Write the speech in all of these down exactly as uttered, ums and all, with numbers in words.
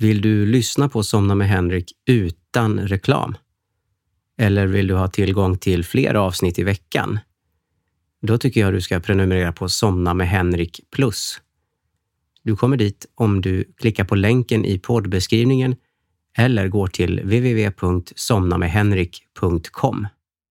Vill du lyssna på Somna med Henrik utan reklam? Eller vill du ha tillgång till fler avsnitt i veckan? Då tycker jag du ska prenumerera på Somna med Henrik Plus. Du kommer dit om du klickar på länken i poddbeskrivningen eller går till w w w punkt somna med henrik punkt com.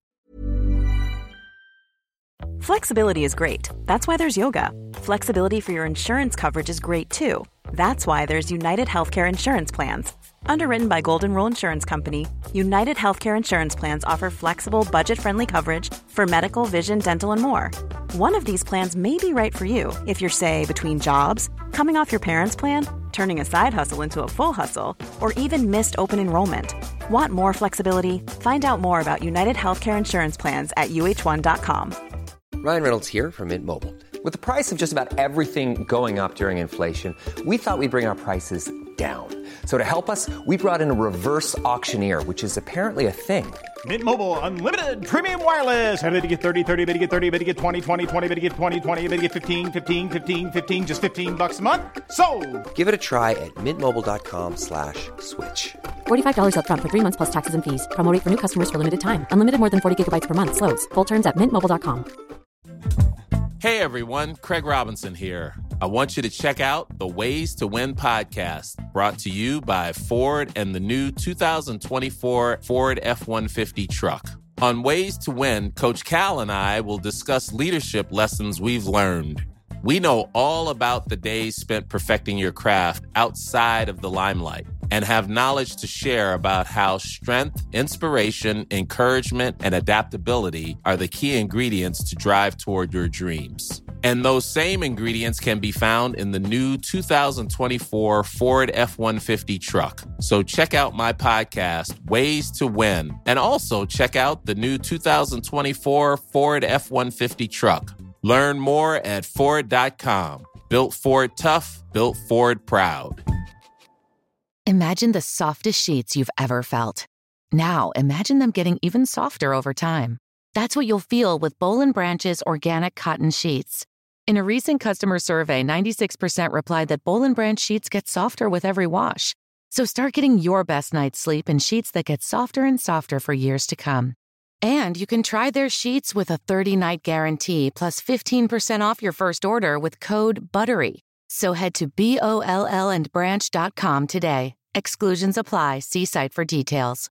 Flexibility is great. That's why there's yoga. Flexibility for your insurance coverage is great too. That's why there's United Healthcare Insurance Plans. Underwritten by Golden Rule Insurance Company, United Healthcare Insurance Plans offer flexible, budget-friendly coverage for medical, vision, dental, and more. One of these plans may be right for you if you're, say, between jobs, coming off your parents' plan, turning a side hustle into a full hustle, or even missed open enrollment. Want more flexibility? Find out more about United Healthcare Insurance Plans at U H one dot com. Ryan Reynolds here from Mint Mobile. With the price of just about everything going up during inflation, we thought we'd bring our prices down. So to help us, we brought in a reverse auctioneer, which is apparently a thing. Mint Mobile Unlimited Premium Wireless. How to get thirty, thirty, how to get thirty, how to get twenty, twenty, twenty, how to get twenty, twenty, how to get fifteen, fifteen, fifteen, fifteen, just fifteen bucks a month? Sold! Give it a try at mintmobile.com slash switch. forty-five dollars up front for three months plus taxes and fees. Promo rate for new customers for limited time. Unlimited more than forty gigabytes per month. Slows full terms at mint mobile dot com. Hey everyone, Craig Robinson here. I want you to check out the Ways to Win podcast, brought to you by Ford and the new two thousand twenty-four Ford F one fifty truck. On Ways to Win, Coach Cal and I will discuss leadership lessons we've learned. We know all about the days spent perfecting your craft outside of the limelight and have knowledge to share about how strength, inspiration, encouragement, and adaptability are the key ingredients to drive toward your dreams. And those same ingredients can be found in the new two thousand twenty-four Ford F one fifty truck. So check out my podcast, Ways to Win, and also check out the new two thousand twenty-four Ford F one fifty truck. Learn more at Ford dot com. Built Ford tough, built Ford proud. Imagine the softest sheets you've ever felt. Now imagine them getting even softer over time. That's what you'll feel with Boll and Branch's organic cotton sheets. In a recent customer survey, ninety-six percent replied that Boll and Branch sheets get softer with every wash. So start getting your best night's sleep in sheets that get softer and softer for years to come. And you can try their sheets with a thirty-night guarantee plus fifteen percent off your first order with code BUTTERY. So head to B O L L and branch dot com today. Exclusions apply. See site for details.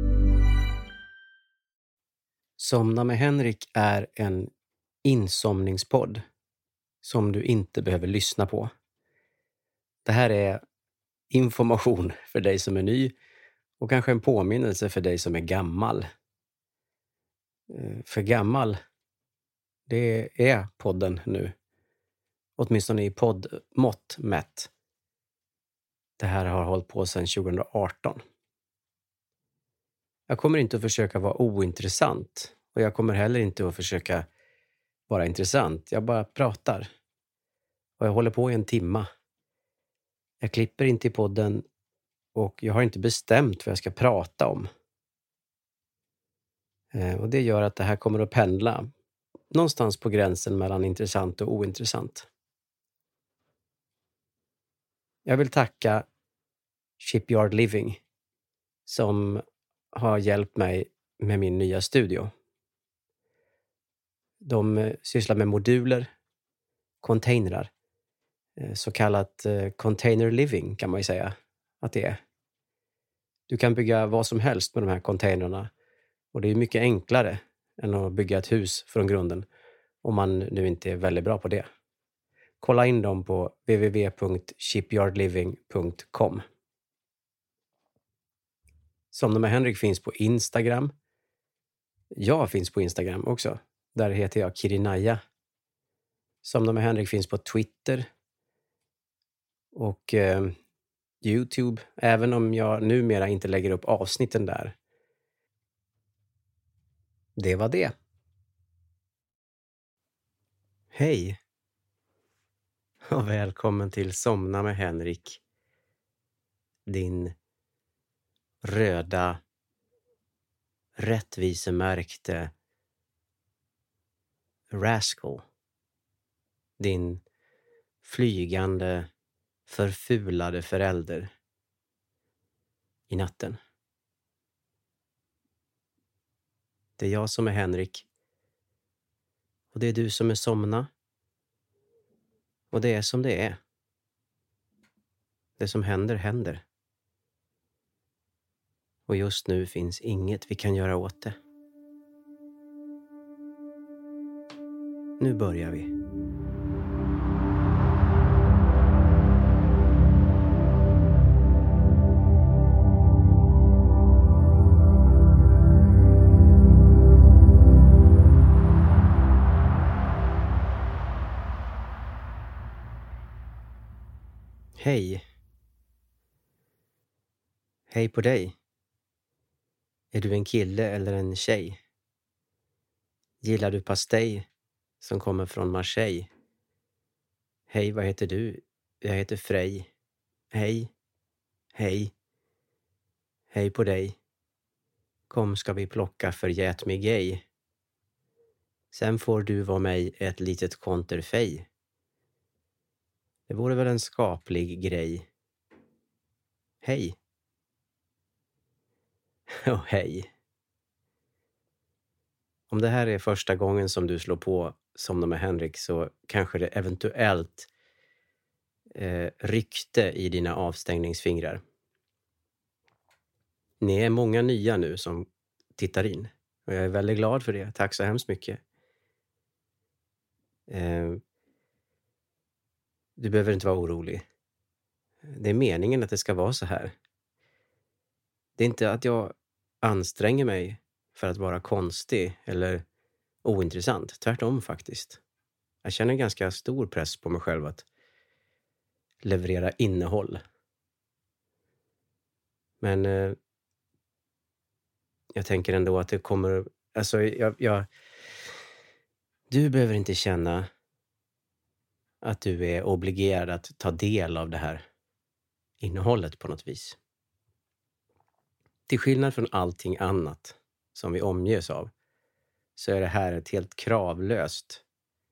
Somna med Henrik är en insomningspodd som du inte behöver lyssna på. Det här är information för dig som är ny och kanske en påminnelse för dig som är gammal. För gammal, det är podden nu. Åtminstone i poddmått mätt. Det här har hållit på sedan tjugo arton. Jag kommer inte att försöka vara ointressant. Och jag kommer heller inte att försöka vara intressant. Jag bara pratar. Och jag håller på i en timma. Jag klipper inte i podden. Och jag har inte bestämt vad jag ska prata om. Och det gör att det här kommer att pendla. Någonstans på gränsen mellan intressant och ointressant. Jag vill tacka Shipyard Living som har hjälpt mig med min nya studio. De sysslar med moduler, containrar, så kallat container living kan man ju säga att det är. Du kan bygga vad som helst med de här containrarna och det är mycket enklare än att bygga ett hus från grunden om man nu inte är väldigt bra på det. Kolla in dem på w w w punkt shipyard living punkt com. Somna med Henrik finns på Instagram. Jag finns på Instagram också. Där heter jag Kirinaya. Somna med Henrik finns på Twitter. Och eh, YouTube. Även om jag numera inte lägger upp avsnitten där. Det var det. Hej. Och välkommen till Somna med Henrik. Din röda, rättvisemärkte rascal. Din flygande, förfulade förälder. i natten. Det är jag som är Henrik. Och det är du som är Somna. Och det är som det är. Det som händer, händer. Och just nu finns inget vi kan göra åt det. Nu börjar vi. Hej. Hej på dig. Är du en kille eller en tjej? Gillar du pastej som kommer från Marseille? Hej, vad heter du? Jag heter Frej. Hej. Hej. Hej på dig. Kom ska vi plocka för get mig gay. Sen får du vara mig ett litet konterfej. Det vore väl en skaplig grej. Hej. Och hej. Om det här är första gången som du slår på Somna med Henrik så kanske det eventuellt eh, rykte i dina avstängningsfingrar. Ni är många nya nu som tittar in. Och jag är väldigt glad för det. Tack så hemskt mycket. Eh, du behöver inte vara orolig. Det är meningen att det ska vara så här. Det är inte att jag anstränger mig för att vara konstig eller ointressant. Tvärtom faktiskt. Jag känner ganska stor press på mig själv att leverera innehåll. Men eh, jag tänker ändå att det kommer... Alltså, jag, jag, du behöver inte känna att du är obligerad att ta del av det här innehållet på något vis. Till skillnad från allting annat som vi omges av så är det här ett helt kravlöst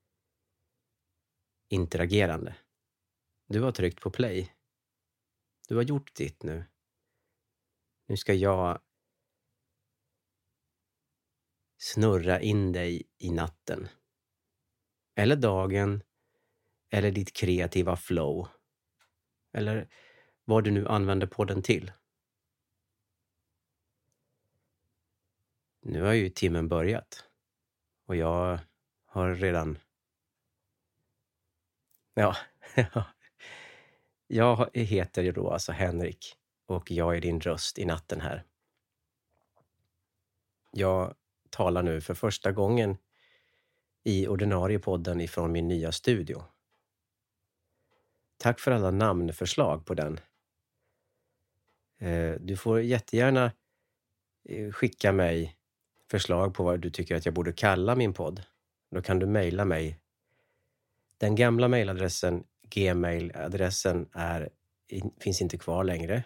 interagerande. Du har tryckt på play. Du har gjort ditt nu. Nu ska jag snurra in dig i natten. Eller dagen. Eller ditt kreativa flow. Eller vad du nu använder på den till. Nu har ju timmen börjat. Och jag har redan... Ja, jag heter ju då alltså Henrik. Och jag är din röst i natten här. Jag talar nu för första gången i ordinarie podden ifrån min nya studio. Tack för alla namnförslag på den. Du får jättegärna skicka mig förslag på vad du tycker att jag borde kalla min podd. Då kan du mejla mig. Den gamla mejladressen, gmail-adressen, är, finns inte kvar längre.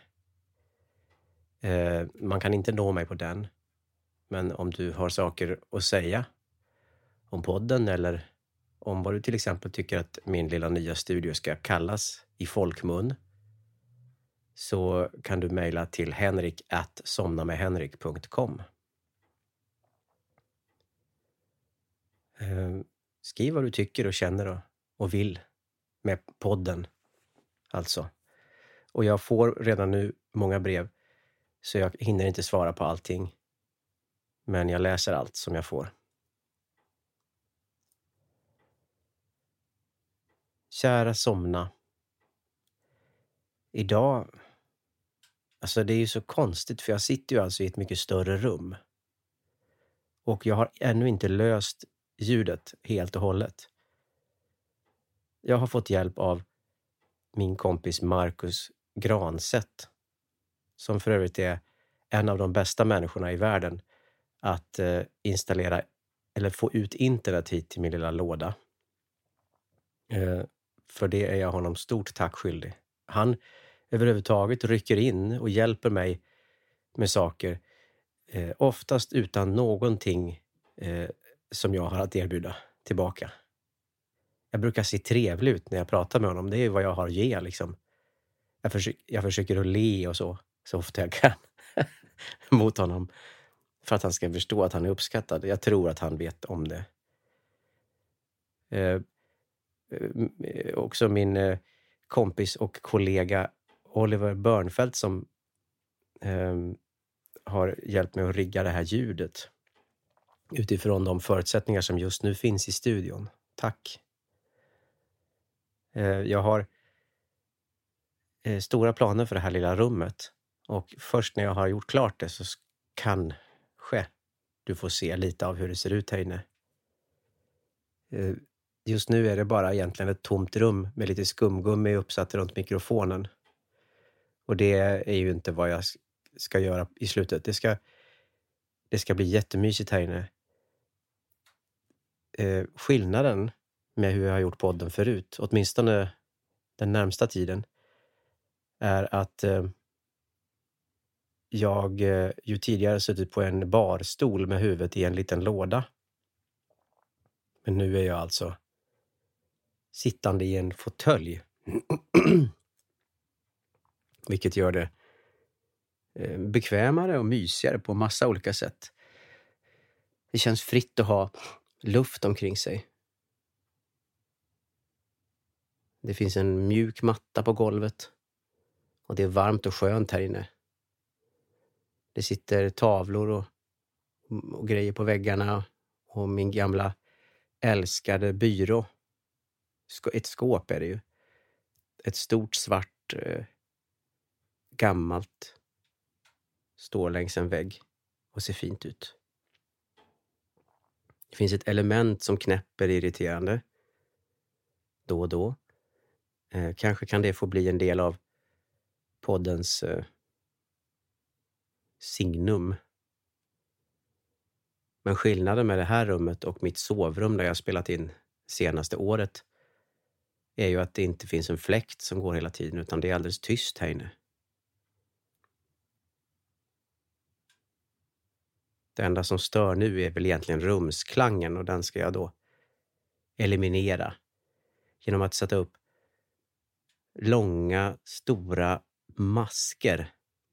Man kan inte nå mig på den. Men om du har saker att säga om podden eller om vad du till exempel tycker att min lilla nya studio ska kallas i folkmun, så kan du mejla till henrik at somnamedhenrik punkt com. Skriv vad du tycker och känner och, och vill med podden. Alltså. Och jag får redan nu många brev, så jag hinner inte svara på allting. Men jag läser allt som jag får. Kära Somna. Idag... Alltså det är ju så konstigt, för jag sitter ju alltså i ett mycket större rum. Och jag har ännu inte löst ljudet helt och hållet. Jag har fått hjälp av min kompis Marcus Granset. Som för övrigt är en av de bästa människorna i världen att eh, installera eller få ut internet hit till min lilla låda. Eh, för det är jag honom stort tack skyldig. Han överhuvudtaget rycker in och hjälper mig med saker. Eh, oftast utan någonting eh, som jag har att erbjuda tillbaka. Jag brukar se trevlig ut när jag pratar med honom. Det är vad jag har att ge liksom. Jag försöker, jag försöker att le och så. så ofta jag kan mot honom. För att han ska förstå att han är uppskattad. Jag tror att han vet om det. Eh, eh, också min eh, kompis och kollega Oliver Börnfeldt som eh, har hjälpt mig att rigga det här ljudet utifrån de förutsättningar som just nu finns i studion. Tack. Eh, jag har eh, stora planer för det här lilla rummet. Och först när jag har gjort klart det så kanske du får se lite av hur det ser ut här inne. Eh, just nu är det bara egentligen ett tomt rum med lite skumgummi uppsatt runt mikrofonen. Och det är ju inte vad jag ska göra i slutet. Det ska, det ska bli jättemysigt här inne. Eh, skillnaden med hur jag har gjort podden förut, åtminstone den närmsta tiden, är att eh, jag eh, ju tidigare suttit på en barstol med huvudet i en liten låda. Men nu är jag alltså sittande i en fåtölj. Vilket gör det eh, bekvämare och mysigare på massa olika sätt. Det känns fritt att ha luft omkring sig. Det finns en mjuk matta på golvet. Och det är varmt och skönt här inne. Det sitter tavlor och, och grejer på väggarna. Och min gamla älskade byrå. Ett skåp är det ju. Ett stort svart eh, gammalt står längs en vägg och ser fint ut. Det finns ett element som knäpper irriterande då och då. Eh, kanske kan det få bli en del av poddens eh, signum. Men skillnaden med det här rummet och mitt sovrum där jag spelat in senaste året är ju att det inte finns en fläkt som går hela tiden, utan det är alldeles tyst här inne. Det enda som stör nu är väl egentligen rumsklangen, och den ska jag då eliminera genom att sätta upp långa, stora masker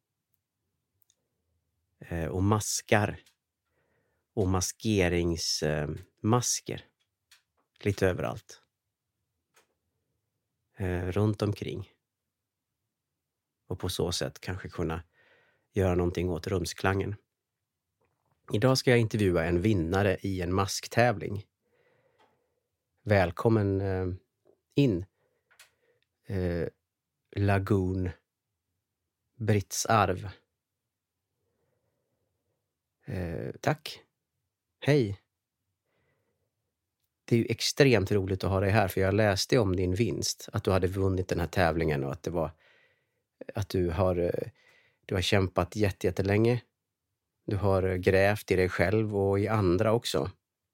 eh, och maskar och maskeringsmasker eh, lite överallt. Eh, runt omkring. Och på så sätt kanske kunna göra någonting åt rumsklangen. Idag ska jag intervjua en vinnare i en masktävling. Välkommen eh, in. Eh, Lagoon Britts arv. Eh, tack. Hej. Det är ju extremt roligt att ha dig här, för jag läste om din vinst. Att du hade vunnit den här tävlingen och att det var att du har, du har kämpat jätte, jättelänge. Du har grävt i dig själv och i andra också.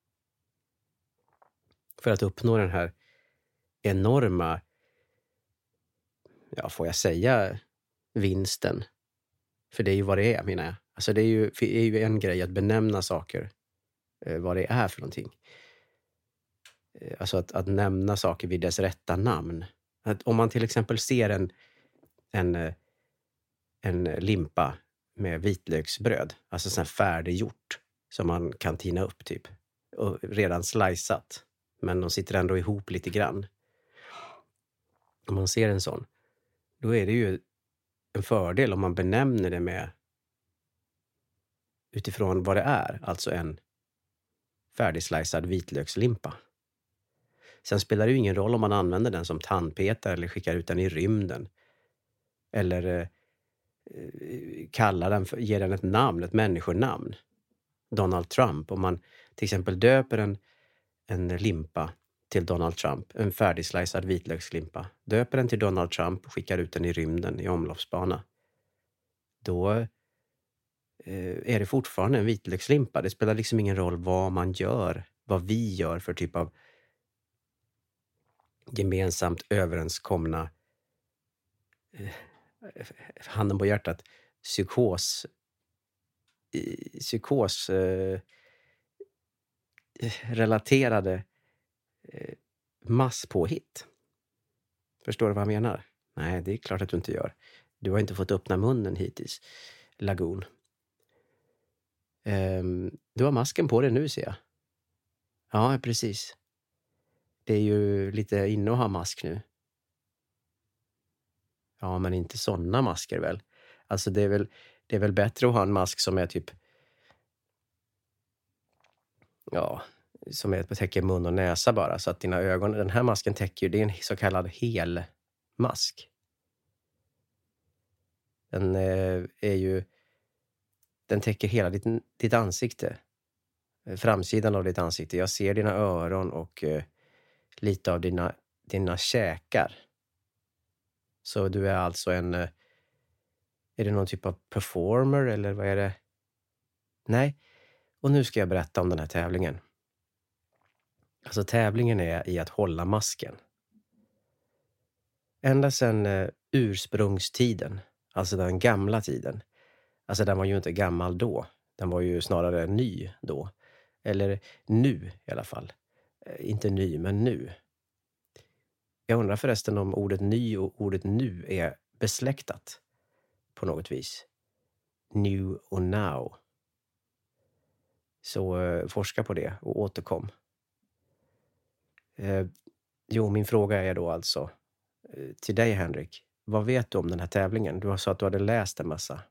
För att uppnå den här enorma, ja, får jag säga, vinsten. För det är ju vad det är, menar jag. Alltså det är ju, det är ju en grej att benämna saker. Eh, vad det är för någonting. Eh, alltså att, att nämna saker vid dess rätta namn. Att om man till exempel ser en, en, en limpa med vitlöksbröd. Alltså sån här färdiggjort. Som man kan tina upp typ. Och redan sliceat. Men de sitter ändå ihop lite grann. Om man ser en sån. Då är det ju en fördel om man benämner det med utifrån vad det är. Alltså en färdigslicead vitlökslimpa. Sen spelar det ju ingen roll om man använder den som tandpetare eller skickar ut den i rymden. Eller eh, kallar den, för, ger den ett namn, ett människonamn. Donald Trump. Om man till exempel döper en, en limpa till Donald Trump, en färdigslicead vitlökslimpa. Döper den till Donald Trump och skickar ut den i rymden i omloppsbana. Då eh, är det fortfarande en vitlökslimpa. Det spelar liksom ingen roll vad man gör, vad vi gör för typ av gemensamt överenskomna eh, handen på hjärtat psykos eh, psykos eh, relaterade eh, masspåhitt. Förstår du vad jag menar? Nej, det är klart att du inte gör. Du har inte fått öppna munnen hittills, Lagoon. Um, du har masken på dig nu, ser jag. Ja, precis. Det är ju lite inne att ha mask nu. Ja, men inte sådana masker väl. Alltså det är väl, det är väl bättre att ha en mask som är typ... Ja, som är, täcker mun och näsa bara. Så att dina ögon... Den här masken täcker ju... Det är en så kallad helmask. Den eh, är ju... Den täcker hela ditt, ditt ansikte. Framsidan av ditt ansikte. Jag ser dina öron och eh, lite av dina, dina käkar. Så du är alltså en... Eh, är det någon typ av performer eller vad är det? Nej. Och nu ska jag berätta om den här tävlingen. Alltså tävlingen är i att hålla masken. Ända sedan eh, ursprungstiden. Alltså den gamla tiden. Alltså den var ju inte gammal då. Den var ju snarare ny då. Eller nu i alla fall. Eh, inte ny, men nu. Jag undrar förresten om ordet ny och ordet nu är besläktat. På något vis. New och now. Så eh, forska på det och återkom. Eh, jo, min fråga är då alltså eh, till dig, Henrik. Vad vet du om den här tävlingen? Du har sagt att du hade läst en massa.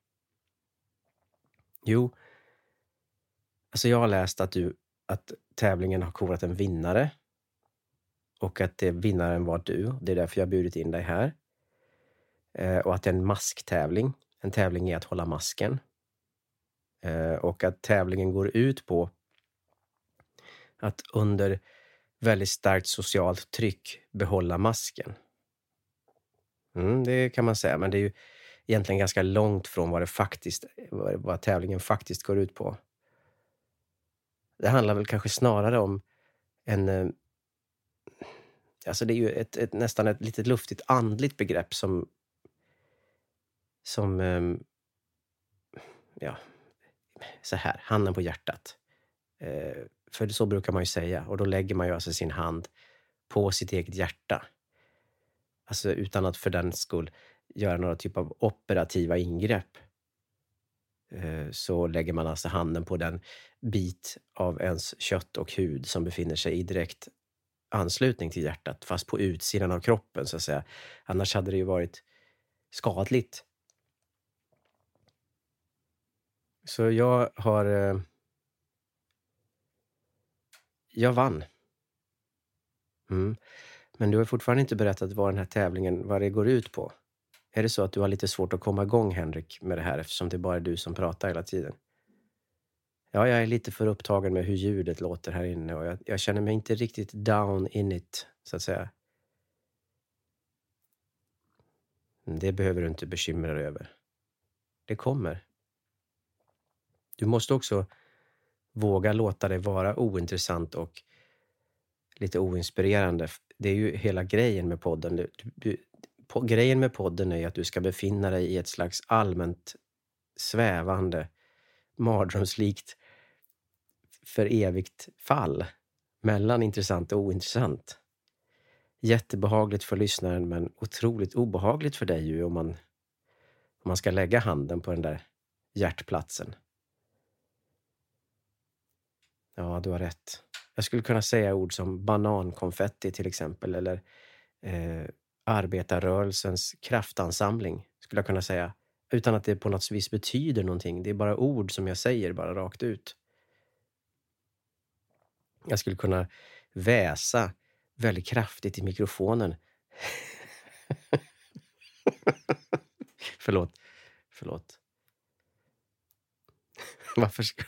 Jo, alltså jag har läst att, du, att tävlingen har korat en vinnare. Och att det, vinnaren var du. Det är därför jag har bjudit in dig här. Eh, och att det är en masktävling. En tävling är att hålla masken. Eh, och att tävlingen går ut på att under väldigt starkt socialt tryck behålla masken. Mm, det kan man säga, men det är ju egentligen ganska långt från vad det faktiskt, vad, vad tävlingen faktiskt går ut på. Det handlar väl kanske snarare om en... Eh, alltså det är ju ett, ett, nästan ett litet luftigt andligt begrepp som... Som... Eh, ja... Så här, handen på hjärtat. Eh, för så brukar man ju säga. Och då lägger man ju alltså sin hand på sitt eget hjärta. Alltså utan att för den skull göra några typ av operativa ingrepp. Eh, så lägger man alltså handen på den bit av ens kött och hud som befinner sig i direkt anslutning till hjärtat. Fast på utsidan av kroppen så att säga. Annars hade det ju varit skadligt. Så jag har... Eh, jag vann. Mm. Men du har fortfarande inte berättat vad den här tävlingen, vad det går ut på. Är det så att du har lite svårt att komma igång, Henrik, med det här eftersom det är bara du som pratar hela tiden? Ja, jag är lite för upptagen med hur ljudet låter här inne och jag, jag känner mig inte riktigt down in it, så att säga. Det behöver du inte bekymra dig över. Det kommer. Du måste också våga låta dig vara ointressant och lite oinspirerande. Det är ju hela grejen med podden. Du, du, på, grejen med podden är att du ska befinna dig i ett slags allmänt svävande, mardrömslikt för evigt fall mellan intressant och ointressant. Jättebehagligt för lyssnaren men otroligt obehagligt för dig ju om man, om man ska lägga handen på den där hjärtplatsen. Ja, du har rätt. Jag skulle kunna säga ord som banankonfetti till exempel. Eller eh, arbetarrörelsens kraftansamling skulle jag kunna säga. Utan att det på något vis betyder någonting. Det är bara ord som jag säger bara rakt ut. Jag skulle kunna väsa väldigt kraftigt i mikrofonen. Förlåt. Förlåt. Varför ska...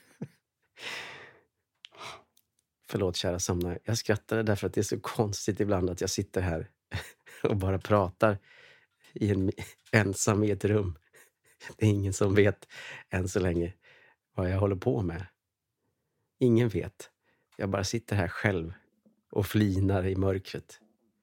Förlåt kära somnare. Jag skrattade därför att det är så konstigt ibland att jag sitter här och bara pratar i en ensam i ett rum. Det är ingen som vet än så länge vad jag håller på med. Ingen vet. Jag bara sitter här själv och flinar i mörkret.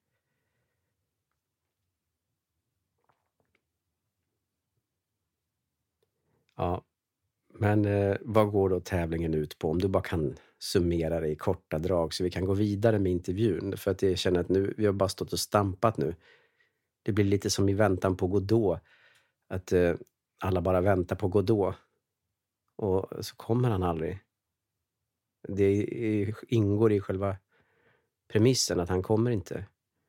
Ja, men eh, vad går då tävlingen ut på? Om du bara kan summera det i korta drag så vi kan gå vidare med intervjun. För att jag känner att nu, vi har bara stått och stampat nu. Det blir lite som i väntan på Godot. Att eh, alla bara väntar på Godot. Och så kommer han aldrig. Det är, ingår i själva premissen att han kommer inte.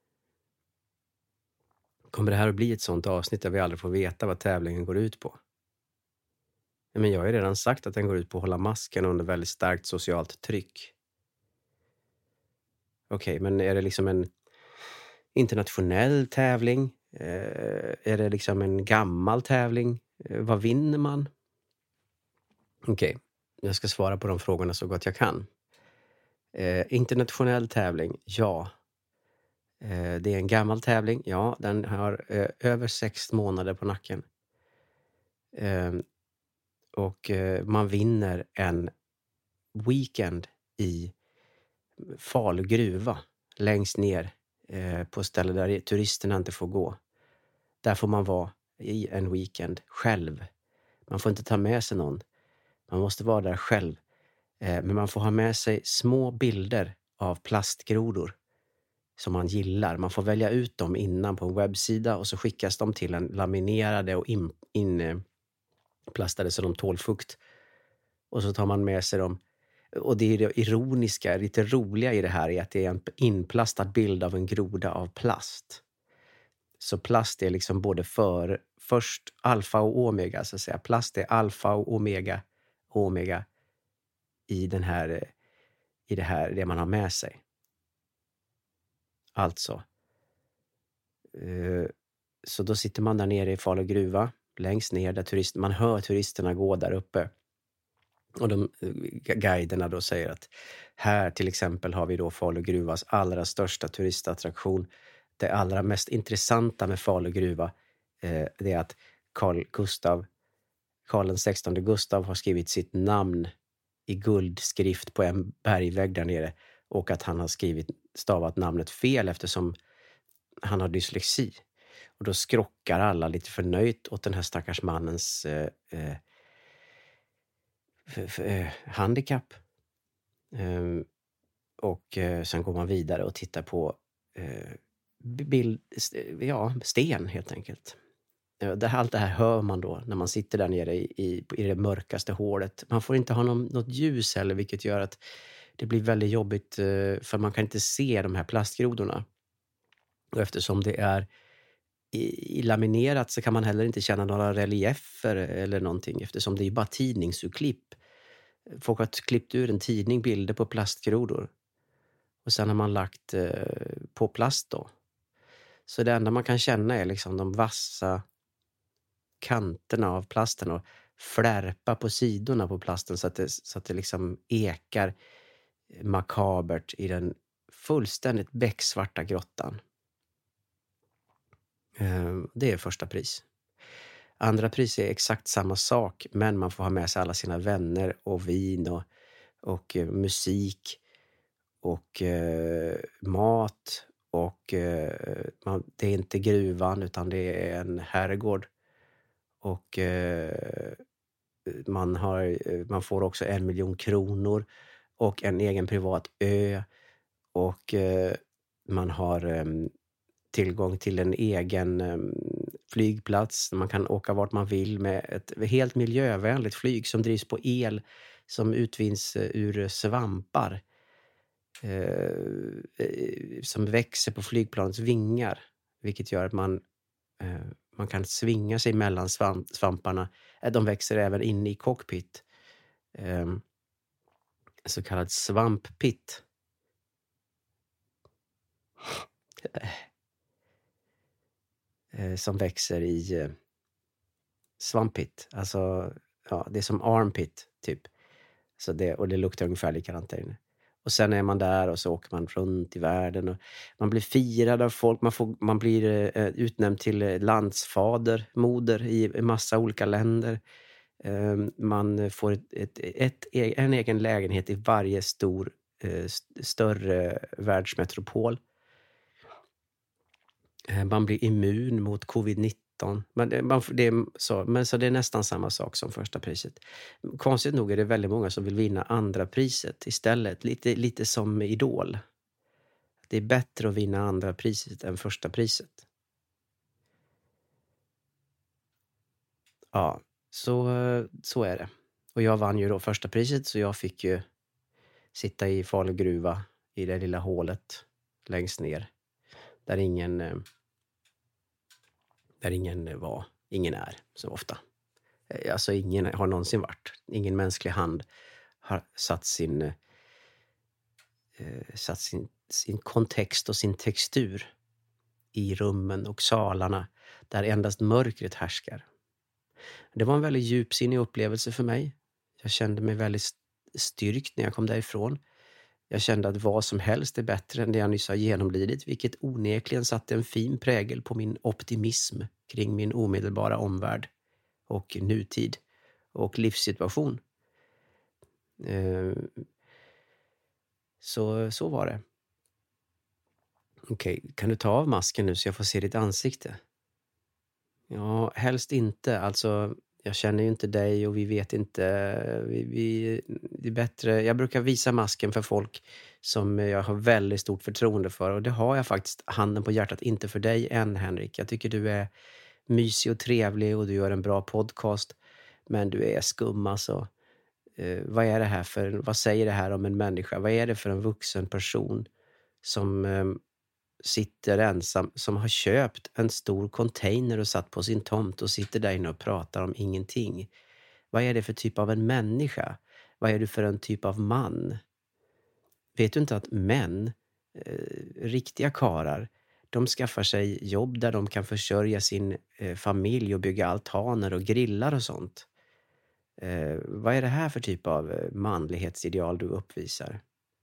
Kommer det här att bli ett sånt avsnitt där vi aldrig får veta vad tävlingen går ut på? Men jag har ju redan sagt att den går ut på att hålla masken under väldigt starkt socialt tryck. Okej, okay, men är det liksom en internationell tävling? Eh, är det liksom en gammal tävling? Eh, vad vinner man? Okej, okay, jag ska svara på de frågorna så gott jag kan. Eh, internationell tävling, ja. Eh, det är en gammal tävling, ja. Den har eh, över sex månader på nacken. Eh, och eh, man vinner en weekend i Falu gruva längst ner eh, på ställen där turisterna inte får gå. Där får man vara i en weekend själv. Man får inte ta med sig någon. Man måste vara där själv. Eh, men man får ha med sig små bilder av plastgrodor som man gillar. Man får välja ut dem innan på en webbsida och så skickas de till en laminerade och inplastade in, så de tål fukt. Och så tar man med sig dem. Och det är det ironiska, lite roliga i det här är att det är en inplastad bild av en groda av plast. Så plast är liksom både för, först alfa och omega så att säga. Plast är alfa och omega, omega i den här, i det här, det man har med sig. Alltså. Så då sitter man där nere i Falu gruva, längst ner där turister, man hör turisterna gå där uppe. Och de guiderna då säger att här till exempel har vi då Falu gruvas allra största turistattraktion. Det allra mest intressanta med Falu gruva eh, det är att Carl Gustav, Karl den sextonde Gustav har skrivit sitt namn i guldskrift på en bergvägg där nere. Och att han har skrivit, stavat namnet fel eftersom han har dyslexi. Och då skrockar alla lite förnöjt åt den här stackars mannens eh, eh, För, för, eh, handikapp. Um, och eh, sen går man vidare och tittar på eh, bild, st- ja, sten helt enkelt. Uh, det, allt det här hör man då när man sitter där nere i, i, i det mörkaste hålet. Man får inte ha någon, något ljus heller, vilket gör att det blir väldigt jobbigt eh, för man kan inte se de här plastgrodorna. Och eftersom det är i, i laminerat så kan man heller inte känna några reliefer eller någonting eftersom det är bara tidningsurklipp. Folk har klippt ur en tidning bilder på plastgrodor. Och sen har man lagt eh, på plast då. Så det enda man kan känna är liksom de vassa kanterna av plasten och flärpa på sidorna på plasten så att det, så att det liksom ekar makabert i den fullständigt becksvarta grottan. Eh, det är första pris. Andra pris är exakt samma sak, men man får ha med sig alla sina vänner och vin och, och eh, musik och eh, mat och eh, man, det är inte gruvan utan det är en herrgård och eh, man, har, man får också en miljon kronor och en egen privat ö och eh, man har eh, tillgång till en egen eh, flygplats. Man kan åka vart man vill med ett helt miljövänligt flyg som drivs på el som utvinns ur svampar eh, som växer på flygplanets vingar. Vilket gör att man, eh, man kan svinga sig mellan svamp, svamparna. De växer även in i cockpit. Eh, så kallad svamppit. Som växer i eh, svampit. Alltså, ja, det är som armpit typ. Så det, och det luktar ungefär likadant där inne. Och sen är man där och så åker man runt i världen. Och man blir firad av folk. Man, får, man blir eh, utnämnd till landsfader, moder i en massa olika länder. Eh, man får ett, ett, ett, en egen lägenhet i varje stor, eh, större världsmetropol. Man blir immun mot covid nitton. Men det, man, det, är så, men så det är nästan samma sak som första priset. Konstigt nog är det väldigt många som vill vinna andra priset istället. Lite, lite som Idol. Det är bättre att vinna andra priset än första priset. Ja, så, så är det. Och jag vann ju då första priset, så jag fick ju sitta i Falu gruva i det lilla hålet längst ner. Där ingen, där ingen var, ingen är så ofta. Alltså ingen har någonsin varit. Ingen mänsklig hand har satt sin, eh, satt sin, sin kontext och sin textur i rummen och salarna där endast mörkret härskar. Det var en väldigt djupsinnig upplevelse för mig. Jag kände mig väldigt styrkt när jag kom därifrån. Jag kände att vad som helst är bättre än det jag nyss har genomlidit, vilket onekligen satte en fin prägel på min optimism kring min omedelbara omvärld och nutid och livssituation. Så, så var det. Okej, kan du ta av masken nu så jag får se ditt ansikte? Ja, helst inte. Alltså, jag känner ju inte dig och vi vet inte. Vi, vi, det är bättre. Jag brukar visa masken för folk som jag har väldigt stort förtroende för. Och det har jag faktiskt, handen på hjärtat, inte för dig än, Henrik. Jag tycker du är mysig och trevlig och du gör en bra podcast. Men du är skum alltså. Eh, vad är det här för, vad säger det här om en människa? Vad är det för en vuxen person som eh, sitter ensam, som har köpt en stor container och satt på sin tomt och sitter där inne och pratar om ingenting? Vad är det för typ av en människa? Vad är det för en typ av man? Vet du inte att män, eh, riktiga karar, de skaffar sig jobb där de kan försörja sin eh, familj och bygga altaner och grillar och sånt? Eh, vad är det här för typ av eh, manlighetsideal du uppvisar?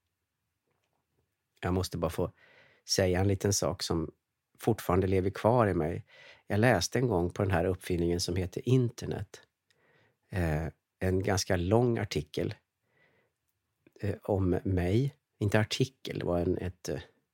Jag måste bara få säga en liten sak som fortfarande lever kvar i mig. Jag läste en gång på den här uppfinningen som heter internet. Eh, en ganska lång artikel eh, om mig. Inte artikel, det var en, ett,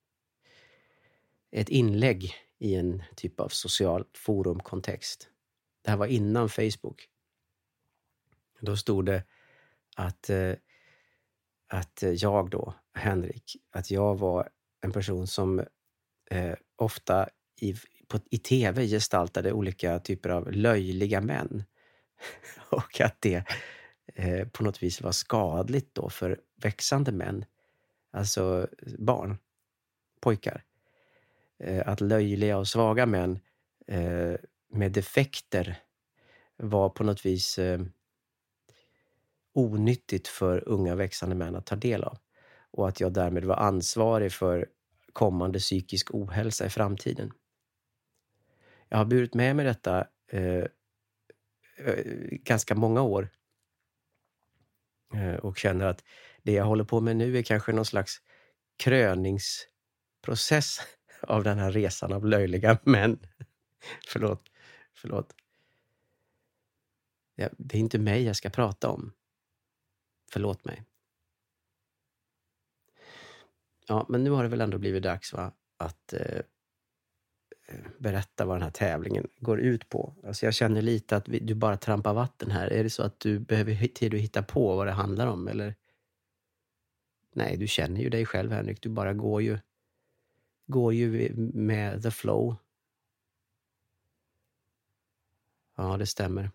ett inlägg i en typ av social forumkontext. Det här var innan Facebook. Då stod det att, eh, att jag då, Henrik, att jag var en person som eh, ofta i, på, i tv gestaltade olika typer av löjliga män. Och att det eh, på något vis var skadligt då för växande män. Alltså barn, pojkar. Eh, att löjliga och svaga män eh, med defekter var på något vis eh, onyttigt för unga växande män att ta del av. Och att jag därmed var ansvarig för kommande psykisk ohälsa i framtiden. Jag har burit med mig detta eh, ganska många år. Eh, och känner att det jag håller på med nu är kanske någon slags kröningsprocess av den här resan av löjliga män. förlåt, förlåt. Ja, det är inte mig jag ska prata om. Förlåt mig. Ja, men nu har det väl ändå blivit dags, va? Att eh, berätta vad den här tävlingen går ut på. Alltså jag känner lite att vi, du bara trampar vatten här. Är det så att du behöver tid att hitta på vad det handlar om? Eller? Nej, du känner ju dig själv, Henrik. Du bara går ju, går ju med the flow. Ja, det stämmer.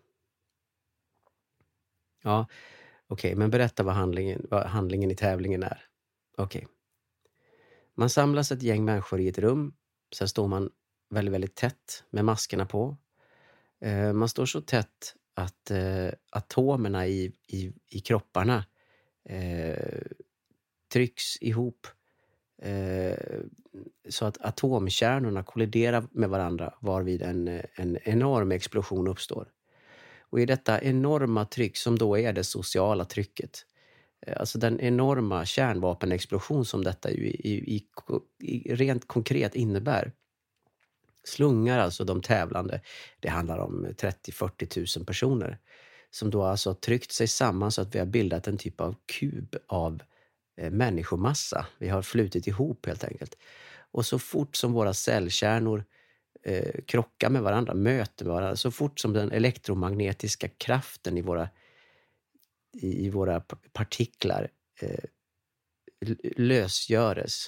Ja, okej. Okay, men berätta vad handlingen, vad handlingen i tävlingen är. Okej. Okay. Man samlas ett gäng människor i ett rum. Sen står man väldigt, väldigt tätt med maskerna på. Eh, man står så tätt att eh, atomerna i, i, i kropparna eh, trycks ihop. Eh, så att atomkärnorna kolliderar med varandra varvid en, en enorm explosion uppstår. Och i detta enorma tryck som då är det sociala trycket, alltså den enorma kärnvapenexplosion som detta ju i, i, i rent konkret innebär, slungar alltså de tävlande, det handlar om trettio till fyrtio tusen personer, som då alltså har tryckt sig samman så att vi har bildat en typ av kub av eh, människomassa. Vi har flutit ihop helt enkelt. Och så fort som våra cellkärnor eh, krockar med varandra, möter varandra, så fort som den elektromagnetiska kraften i våra i våra partiklar eh, lösgöres,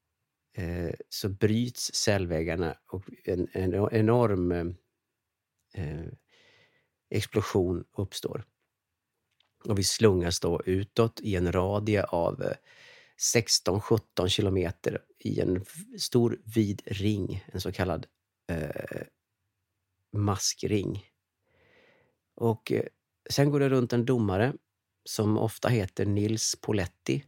eh, så bryts cellväggarna och en, en enorm eh, explosion uppstår. Och vi slungas då utåt i en radie av eh, sexton sjutton kilometer i en stor vid ring, en så kallad eh, maskring. Och eh, sen går det runt en domare som ofta heter Nils Poletti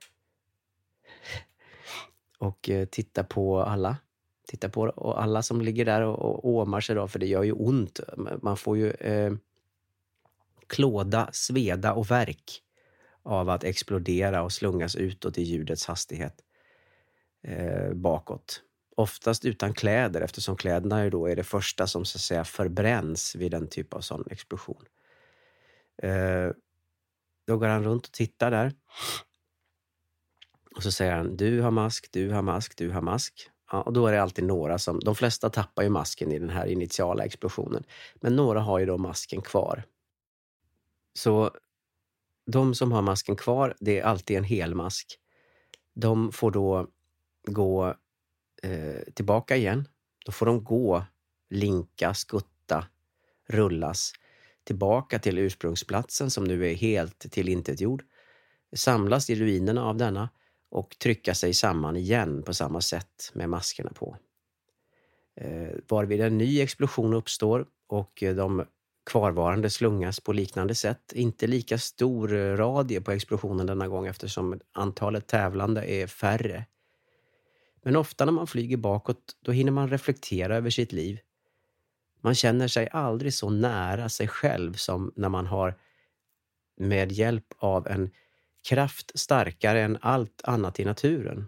och eh, tittar på alla. Tittar på och alla som ligger där och, och åmar sig då, för det gör ju ont. Man får ju eh, klåda, sveda och värk av att explodera och slungas utåt i ljudets hastighet eh, bakåt. Oftast utan kläder, eftersom kläderna ju då är det första som så att säga förbränns vid den typ av sån explosion. Eh, då går han runt och tittar där. Och så säger han, du har mask, du har mask, du har mask. Ja, och då är det alltid några som, de flesta tappar ju masken i den här initiala explosionen. Men några har ju då masken kvar. Så de som har masken kvar, det är alltid en hel mask. De får då gå eh, tillbaka igen. Då får de gå, linka, skutta, rullas tillbaka till ursprungsplatsen som nu är helt tillintetgjord. Samlas i ruinerna av denna och trycka sig samman igen på samma sätt med maskerna på. Eh, varvid en ny explosion uppstår och de kvarvarande slungas på liknande sätt. Inte lika stor radie på explosionen denna gång eftersom antalet tävlande är färre. Men ofta när man flyger bakåt, då hinner man reflektera över sitt liv. Man känner sig aldrig så nära sig själv som när man har med hjälp av en kraft starkare än allt annat i naturen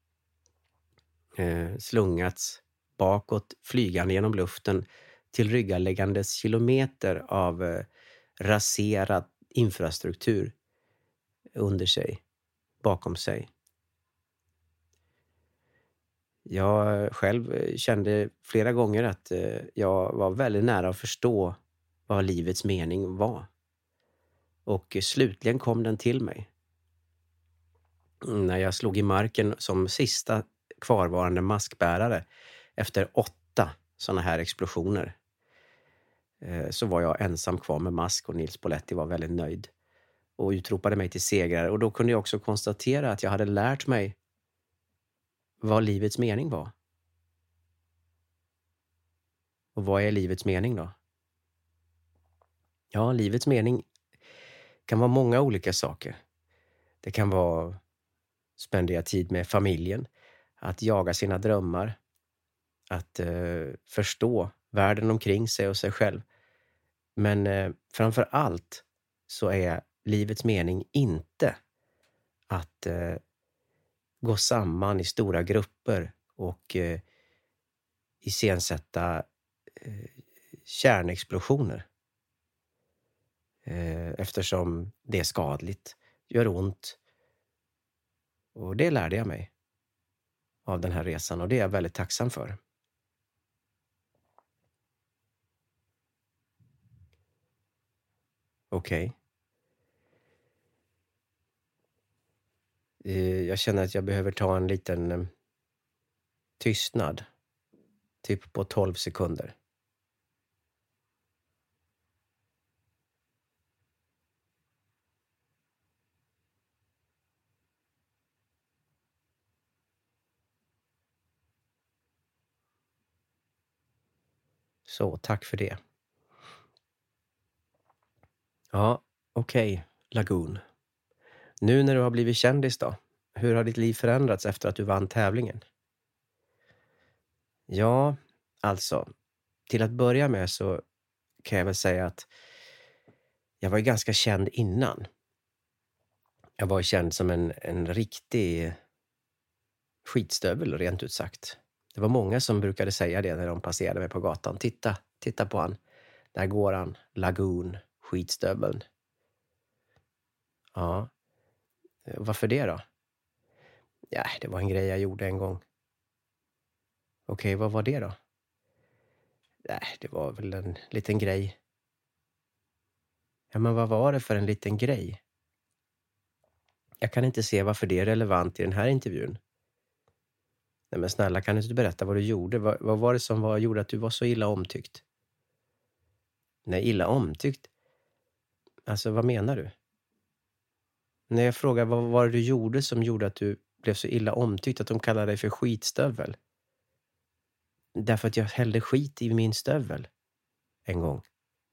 eh, slungats bakåt, flygande genom luften till ryggaläggandes kilometer av eh, raserad infrastruktur under sig, bakom sig. Jag själv kände flera gånger att eh, jag var väldigt nära att förstå vad livets mening var. Och slutligen kom den till mig. När jag slog i marken som sista kvarvarande maskbärare efter åtta sådana här explosioner. Så var jag ensam kvar med mask och Nils Poletti var väldigt nöjd. Och utropade mig till segrare. Och då kunde jag också konstatera att jag hade lärt mig vad livets mening var. Och vad är livets mening då? Ja, livets mening kan vara många olika saker. Det kan vara spendera tid med familjen, att jaga sina drömmar, att eh, förstå världen omkring sig och sig själv. Men eh, framför allt så är livets mening inte att eh, gå samman i stora grupper och eh, iscensätta eh, kärnexplosioner. Eh, eftersom det är skadligt, gör ont. Och det lärde jag mig av den här resan och det är jag väldigt tacksam för. Okej. Okay. Jag känner att jag behöver ta en liten tystnad. Typ på tolv sekunder. Så, tack för det. Ja, okej, okay, Lagoon. Nu när du har blivit kändis då, hur har ditt liv förändrats efter att du vann tävlingen? Ja, alltså, till att börja med så kan jag väl säga att jag var ju ganska känd innan. Jag var ju känd som en, en riktig skitstövel, rent ut sagt. Det var många som brukade säga det när de passerade mig på gatan. Titta, titta på han. Där går han, Lagoon, skitstöveln. Ja, varför det då? Ja, det var en grej jag gjorde en gång. Okej, vad var det då? Nej, det var väl en liten grej. Ja, men vad var det för en liten grej? Jag kan inte se varför det är relevant i den här intervjun. Nej, men snälla, kan du inte berätta vad du gjorde? Vad, vad var det som var, gjorde att du var så illa omtyckt? Nej, illa omtyckt. Alltså, vad menar du? När jag frågar vad var det du gjorde som gjorde att du blev så illa omtyckt att de kallade dig för skitstövel? Därför att jag hällde skit i min stövel en gång.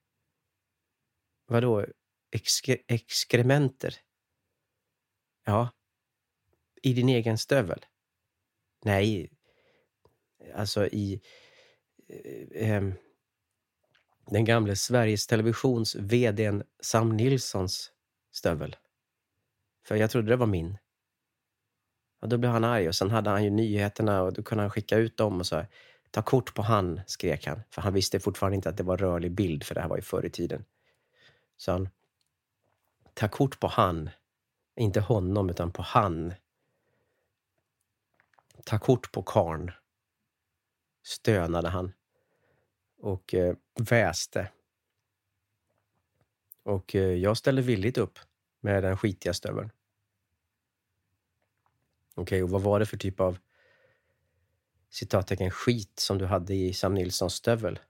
Vadå? Exk- exkrementer? Ja. I din egen stövel? Nej. Alltså i eh, eh, den gamla Sveriges Televisions vdn Sam Nilssons stövel. För jag trodde det var min. Och då blev han arg och sen hade han ju nyheterna och då kunde han skicka ut dem och så här, ta kort på han, skrek han. För han visste fortfarande inte att det var rörlig bild, för det här var ju förr i tiden. Så han, ta kort på han. Inte honom, utan på han. Ta kort på karn. Stönade han. Och eh, väste. Och eh, jag ställde villigt upp med den skitiga stöveln. Okej, okay, och vad var det för typ av citattecken skit som du hade i Sam Nilssons stövel?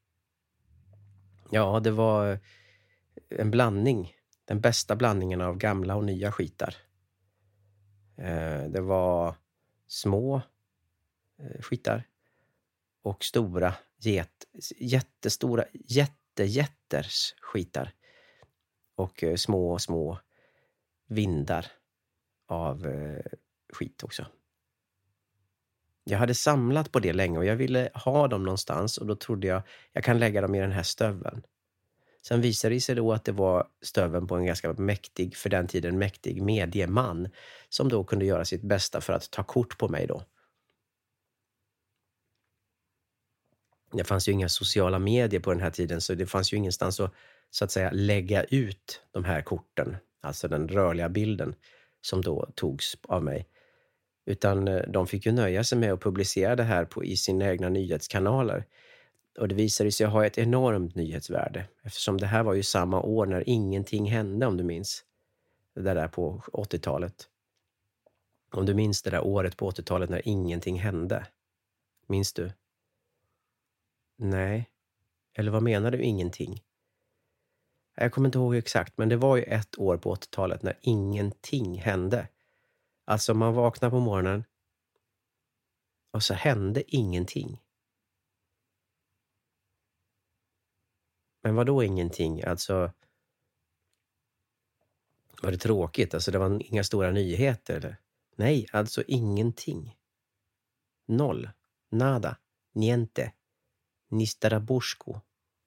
Ja, det var en blandning. Den bästa blandningen av gamla och nya skitar. Eh, det var små eh, skitar och stora, get, jättestora, jättejätters skitar. Och eh, små, små vindar av eh, skit också. Jag hade samlat på det länge och jag ville ha dem någonstans och då trodde jag jag kan lägga dem i den här stöveln. Sen visade det sig då att det var stöveln på en ganska mäktig, för den tiden mäktig medieman som då kunde göra sitt bästa för att ta kort på mig då. Det fanns ju inga sociala medier på den här tiden så det fanns ju ingenstans att så att säga lägga ut de här korten, alltså den rörliga bilden som då togs av mig. Utan de fick ju nöja sig med att publicera det här på, i sina egna nyhetskanaler. Och det visade sig ha ett enormt nyhetsvärde. Eftersom det här var ju samma år när ingenting hände, om du minns. Det där på åttiotalet. Om du minns det där året på åttiotalet när ingenting hände. Minns du? Nej. Eller vad menar du ingenting? Jag kommer inte ihåg exakt, men det var ju ett år på åttiotalet när ingenting hände. Alltså man vaknar på morgonen och så hände ingenting. Men vad då ingenting? Alltså var det tråkigt? Alltså det var inga stora nyheter eller? Nej, alltså ingenting. Noll. Nada. Niente. Nistarabushko.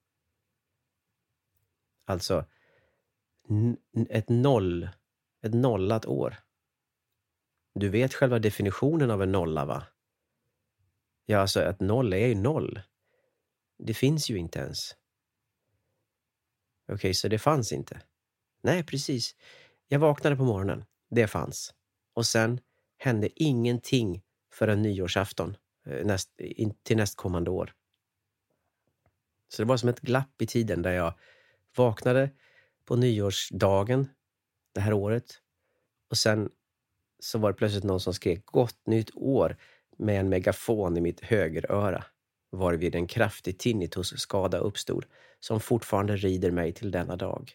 Alltså n- ett noll. Ett nollat år. Du vet själva definitionen av en nolla, va? Ja, alltså ett noll är ju noll. Det finns ju inte ens. Okej, okay, så det fanns inte. Nej, precis. Jag vaknade på morgonen. Det fanns. Och sen hände ingenting förrän nyårsafton. Näst, in, till nästkommande år. Så det var som ett glapp i tiden där jag vaknade på nyårsdagen det här året. Och sen så var det plötsligt någon som skrek gott nytt år med en megafon i mitt högeröra. Varvid en kraftig tinnitusskada uppstod som fortfarande rider mig till denna dag.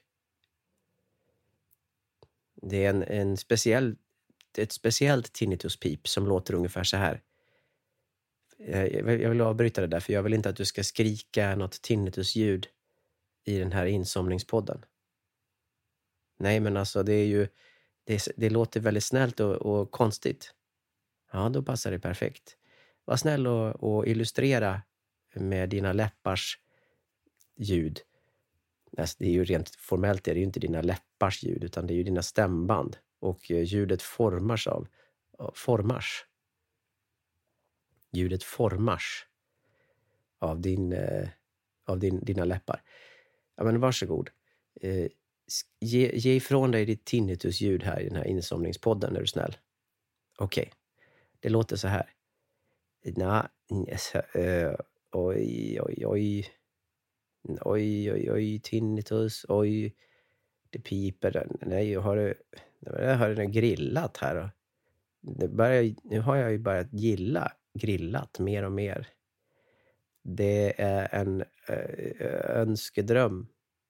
Det är en, en speciell, ett speciellt tinnituspip som låter ungefär så här. Jag vill avbryta det där för jag vill inte att du ska skrika något tinnitusljud i den här insomningspodden. Nej, men alltså det är ju det, det låter väldigt snällt och, och konstigt. Ja, då passar det perfekt. Var snäll och, och illustrera med dina läppars ljud. Alltså, det är ju rent formellt, det är ju inte dina läppars ljud utan det är ju dina stämband. Och ljudet formas av formas. Ljudet formas av, din, eh, av din, dina läppar. Ja, men varsågod. Eh, ge, ge ifrån dig ditt tinnitusljud här i den här insomningspodden, är du snäll. Okej. Okay. Det låter så här. Na, uh, oj, oj, oj. Oj, oj, oj, tinnitus. Oj, det piper. Nej, jag har det, jag har det grillat här. Det börjar, nu har jag ju börjat gilla grillat mer och mer. Det är en eh, önskedröm.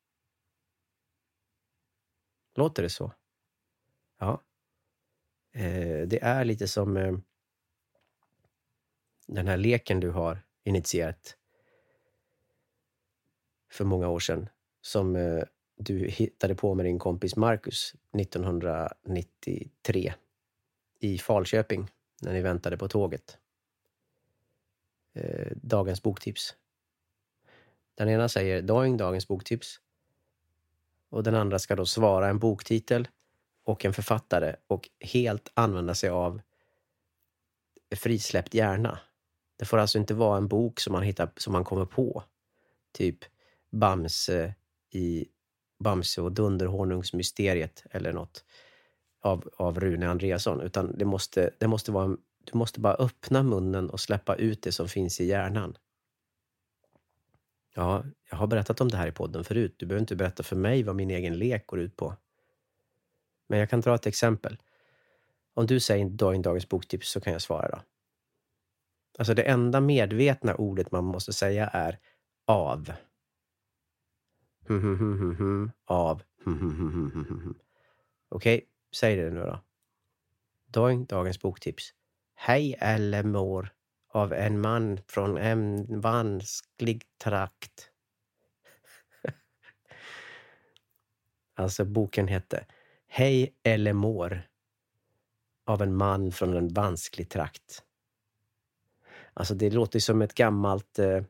Låter det så? Ja. Eh, det är lite som eh, den här leken du har initierat för många år sedan. Som eh, du hittade på med din kompis Marcus nittonhundranittiotre i Falköping när ni väntade på tåget. Eh, dagens boktips. Den ena säger Doing, dagens boktips. Och den andra ska då svara en boktitel och en författare och helt använda sig av frisläppt hjärna. Det får alltså inte vara en bok som man hittar, som man kommer på. Typ Bamse i Bamse och Dunderhonungsmysteriet eller något av, av Rune Andreasson. Utan det måste, det måste vara en, du måste bara öppna munnen och släppa ut det som finns i hjärnan. Ja, jag har berättat om det här i podden förut. Du behöver inte berätta för mig vad min egen lek går ut på. Men jag kan dra ett exempel. Om du säger Doing, dagens boktips så kan jag svara då. Alltså det enda medvetna ordet man måste säga är av. Av. Okej, okay, säg det nu då. Doing, dagens boktips. Hej eller mår av en man från en vansklig trakt. Alltså boken hette Hej eller mår av en man från en vansklig trakt. Alltså det låter som ett gammalt eh,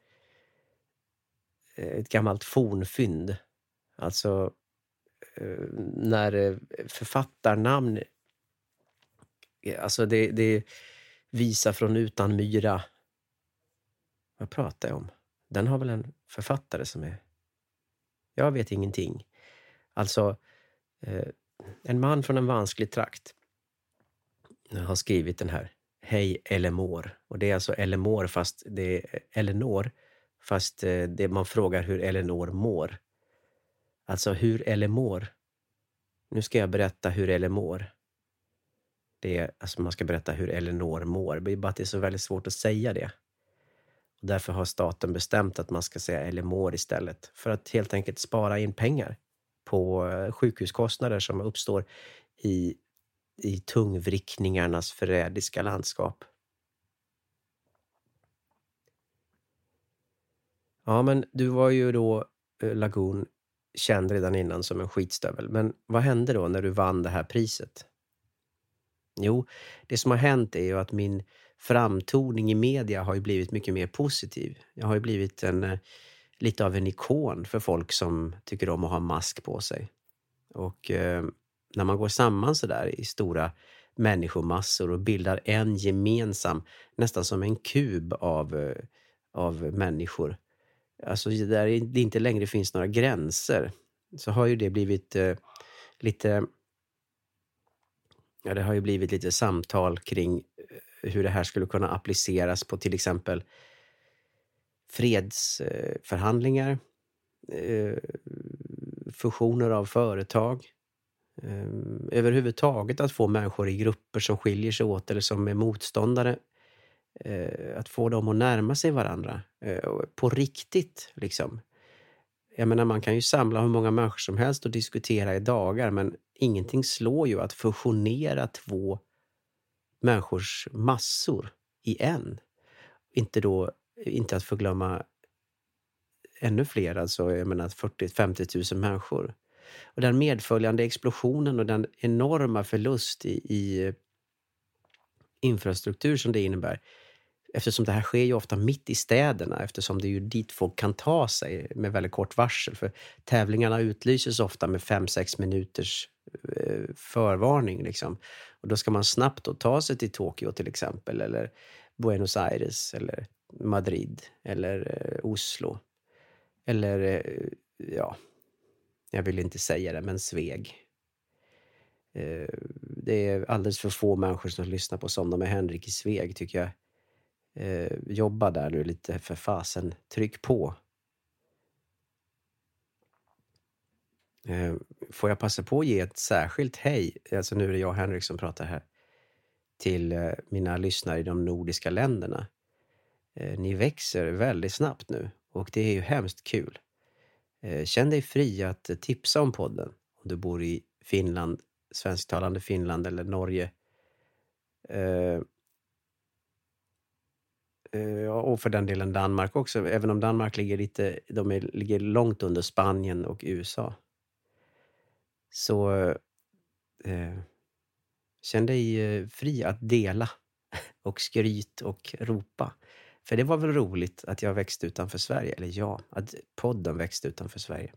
ett gammalt fornfynd. Alltså eh, när författarnamn alltså det, det visar från Utan myra. Vad pratar jag om? Den har väl en författare som är... Jag vet ingenting. Alltså eh, en man från en vansklig trakt har skrivit den här Hej Elinor. Och det är alltså Elinor fast det är Elinor fast eh, det man frågar hur Elinor mår. Alltså hur Elinor. Nu ska jag berätta hur Elinor mår. Det är, alltså man ska berätta hur Elinor mår. Det är bara att det är så väldigt svårt att säga det. Och därför har staten bestämt att man ska säga Elinor istället. För att helt enkelt spara in pengar på sjukhuskostnader som uppstår i, i tungvrickningarnas förrädiska landskap. Ja, men du var ju då, Lagoon, känd redan innan som en skitstövel. Men vad hände då när du vann det här priset? Jo, det som har hänt är ju att min framtoning i media har ju blivit mycket mer positiv. Jag har ju blivit en, lite av en ikon för folk som tycker om att ha mask på sig. Och eh, när man går samman så där i stora människomassor och bildar en gemensam, nästan som en kub av, av människor. Alltså där det inte längre finns några gränser, så har ju det blivit eh, lite... Ja, det har ju blivit lite samtal kring hur det här skulle kunna appliceras på till exempel fredsförhandlingar, fusioner av företag, överhuvudtaget att få människor i grupper som skiljer sig åt eller som är motståndare, att få dem att närma sig varandra på riktigt liksom. Jag menar, man kan ju samla hur många människor som helst och diskutera i dagar, men ingenting slår ju att fusionera två människors massor i en. Inte då, inte att förglömma ännu fler, alltså jag menar fyrtio till femtio tusen människor. Och den medföljande explosionen och den enorma förlust i, i infrastruktur som det innebär. Eftersom det här sker ju ofta mitt i städerna, eftersom det är ju dit folk kan ta sig med väldigt kort varsel. För tävlingarna utlyses ofta med fem sex minuters eh, förvarning liksom. Och då ska man snabbt då ta sig till Tokyo till exempel, eller Buenos Aires, eller Madrid, eller eh, Oslo. Eller, eh, ja, jag vill inte säga det, men Sveg. Eh, det är alldeles för få människor som lyssnar på Som de är Henrik i Sveg, tycker jag. Eh, jobba där nu lite för fasen. Tryck på. Eh, får jag passa på att ge ett särskilt hej, alltså nu är det jag och Henrik som pratar här, till eh, mina lyssnare i de nordiska länderna. Eh, ni växer väldigt snabbt nu och det är ju hemskt kul. Eh, känn dig fri att tipsa om podden om du bor i Finland, svensktalande Finland eller Norge. Eh, eh, och för den delen Danmark också, även om Danmark ligger lite, de är, ligger långt under Spanien och U S A. Så eh, känn dig eh, fri att dela och skryt och ropa. För det var väl roligt att jag växte utanför Sverige, eller ja, att podden växte utanför Sverige.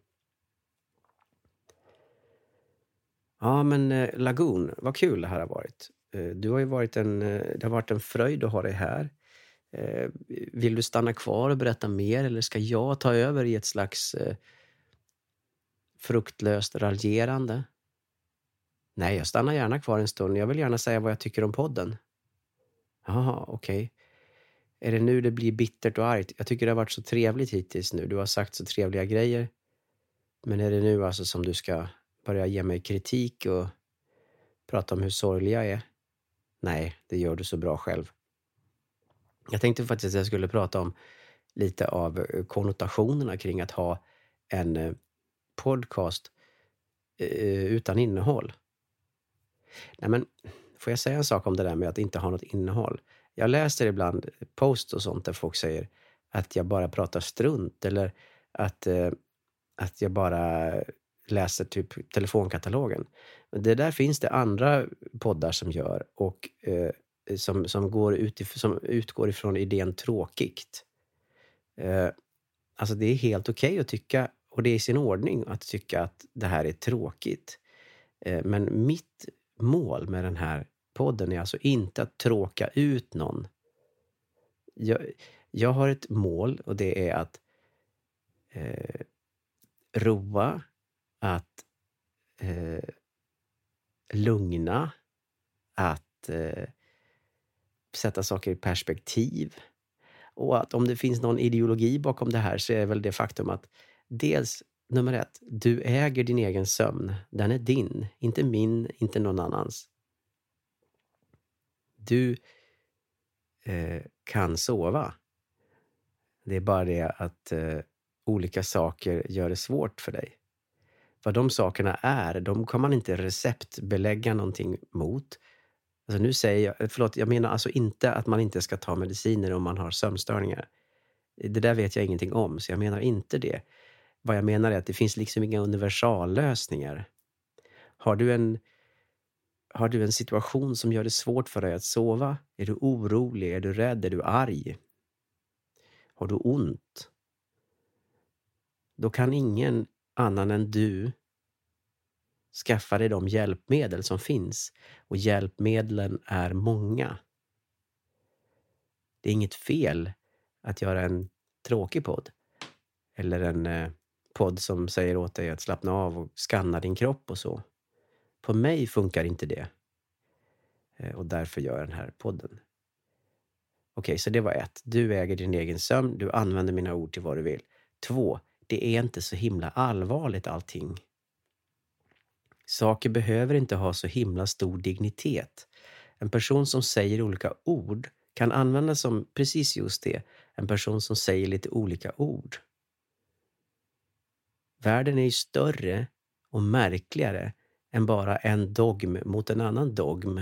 Ja, men eh, Lagoon, vad kul det här har varit. Eh, du har ju varit en, eh, det har varit en fröjd att ha dig här. Eh, vill du stanna kvar och berätta mer, eller ska jag ta över i ett slags eh, fruktlöst raljerande? Nej, jag stannar gärna kvar en stund. Jag vill gärna säga vad jag tycker om podden. Jaha, okej. Okay. Är det nu det blir bittert och argt? Jag tycker det har varit så trevligt hittills nu. Du har sagt så trevliga grejer. Men är det nu alltså som du ska börja ge mig kritik och prata om hur sorglig jag är? Nej, det gör du så bra själv. Jag tänkte faktiskt att jag skulle prata om lite av konnotationerna kring att ha en podcast utan innehåll. Nej, men får jag säga en sak om det där med att inte ha något innehåll? Jag läser ibland post och sånt där folk säger att jag bara pratar strunt, eller att, eh, att jag bara läser typ telefonkatalogen. Det där finns det andra poddar som gör och eh, som, som, går utif- som utgår ifrån idén tråkigt. Eh, alltså det är helt okej okay att tycka, och det är i sin ordning att tycka att det här är tråkigt. Eh, men mitt mål med den här podden är alltså inte att tråka ut någon. Jag, jag har ett mål, och det är att eh, roa, att eh, lugna, att eh, sätta saker i perspektiv. Och att om det finns någon ideologi bakom det här, så är det väl det faktum att dels, nummer ett, du äger din egen sömn. Den är din, inte min, inte någon annans. Du eh, kan sova. Det är bara det att eh, olika saker gör det svårt för dig. Vad de sakerna är, de kan man inte receptbelägga någonting mot. Alltså nu säger jag, förlåt, jag menar alltså inte att man inte ska ta mediciner om man har sömnstörningar. Det där vet jag ingenting om, så jag menar inte det. Vad jag menar är att det finns liksom inga universallösningar. Har du en Har du en situation som gör det svårt för dig att sova? Är du orolig? Är du rädd? Är du arg? Har du ont? Då kan ingen annan än du skaffa dig de hjälpmedel som finns. Och hjälpmedlen är många. Det är inget fel att göra en tråkig podd. Eller en eh, podd som säger åt dig att slappna av och skanna din kropp och så. På mig funkar inte det. Och därför gör jag den här podden. Okej, så det var ett. Du äger din egen sömn. Du använder mina ord till vad du vill. Två, det är inte så himla allvarligt allting. Saker behöver inte ha så himla stor dignitet. En person som säger olika ord kan användas som precis just det. En person som säger lite olika ord. Världen är ju större och märkligare än bara en dogm mot en annan dogm.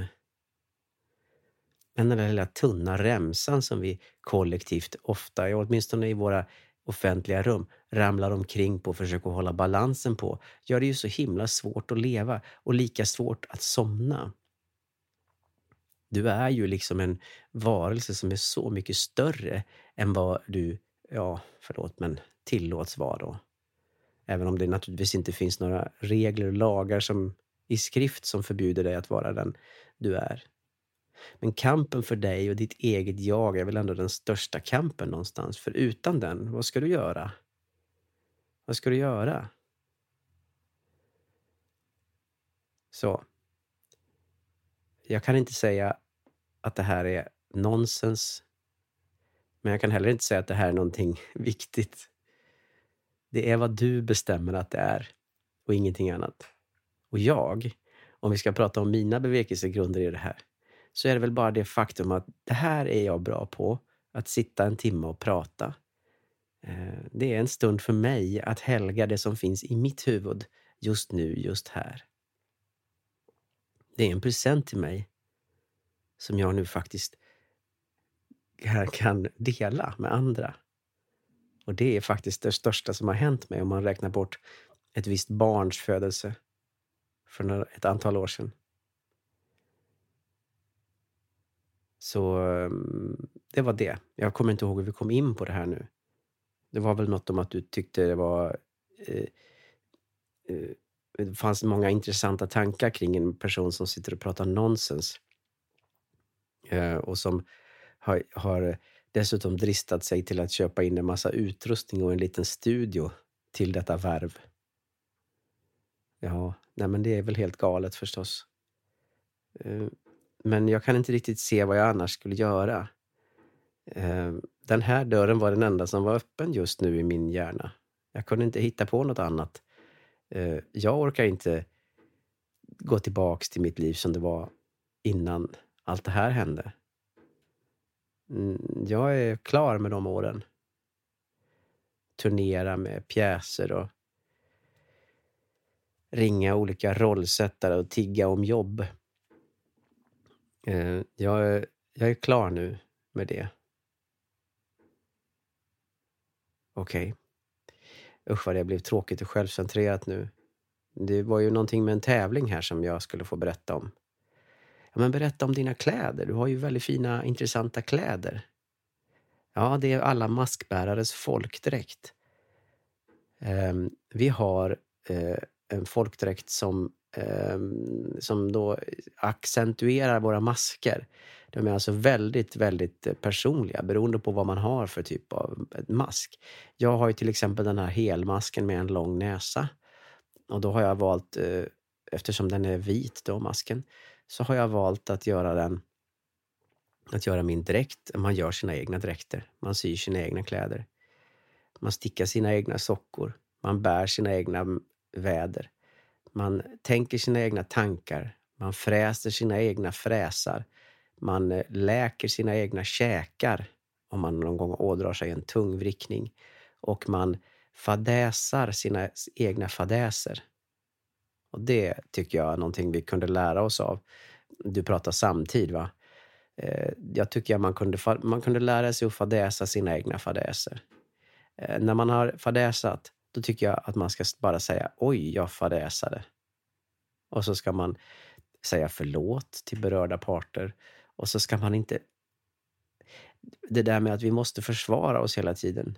Den där lilla tunna remsan som vi kollektivt ofta, åtminstone i våra offentliga rum, ramlar omkring på och försöker hålla balansen på, gör det ju så himla svårt att leva och lika svårt att somna. Du är ju liksom en varelse som är så mycket större än vad du, ja förlåt men tillåts vara då. Även om det naturligtvis inte finns några regler och lagar som i skrift som förbjuder dig att vara den du är. Men kampen för dig och ditt eget jag är väl ändå den största kampen någonstans. För utan den, vad ska du göra? Vad ska du göra? Så. Jag kan inte säga att det här är nonsens. Men jag kan heller inte säga att det här är någonting viktigt. Det är vad du bestämmer att det är. Och ingenting annat. Och jag, om vi ska prata om mina bevekelsegrunder i det här, så är det väl bara det faktum att det här är jag bra på att sitta en timme och prata. Det är en stund för mig att helga det som finns i mitt huvud just nu, just här. Det är en present till mig som jag nu faktiskt kan dela med andra. Och det är faktiskt det största som har hänt mig om man räknar bort ett visst barns födelse för ett antal år sedan. Så det var det. Jag kommer inte ihåg hur vi kom in på det här nu. Det var väl något om att du tyckte det var... Eh, eh, det fanns många intressanta tankar kring en person som sitter och pratar nonsens. Eh, och som har, har dessutom dristat sig till att köpa in en massa utrustning och en liten studio till detta värv. Ja, nej men det är väl helt galet förstås. Eh, men jag kan inte riktigt se vad jag annars skulle göra. Eh, den här dörren var den enda som var öppen just nu i min hjärna. Jag kunde inte hitta på något annat. Eh, jag orkar inte gå tillbaks till mitt liv som det var innan allt det här hände. Mm, jag är klar med de åren. Turnera med pjäser och ringa olika rollsättare och tigga om jobb. Eh, jag, är, jag är klar nu med det. Okej. Okay. Usch vad det blev tråkigt och självcentrerat nu. Det var ju någonting med en tävling här som jag skulle få berätta om. Ja, men berätta om dina kläder. Du har ju väldigt fina, intressanta kläder. Ja, det är alla maskbärares folkdräkt. Um, vi har uh, en folkdräkt som, um, som då accentuerar våra masker. De är alltså väldigt, väldigt personliga beroende på vad man har för typ av mask. Jag har ju till exempel den här helmasken med en lång näsa. Och då har jag valt, uh, eftersom den är vit då, masken, så har jag valt att göra den, att göra min dräkt. Man gör sina egna dräkter. Man syr sina egna kläder. Man stickar sina egna sockor. Man bär sina egna väder. Man tänker sina egna tankar. Man fräser sina egna fräsar. Man läker sina egna käkar om man någon gång ådrar sig en tungvrickning. Och man fadäsar sina egna fadäser. Och det tycker jag är någonting vi kunde lära oss av. Du pratar samtid, va? Eh, jag tycker att man kunde, man kunde lära sig att fadäsa sina egna fadäser. Eh, när man har fadäsat, då tycker jag att man ska bara säga oj, jag fadäsade. Och så ska man säga förlåt till berörda parter. Och så ska man inte... Det där med att vi måste försvara oss hela tiden.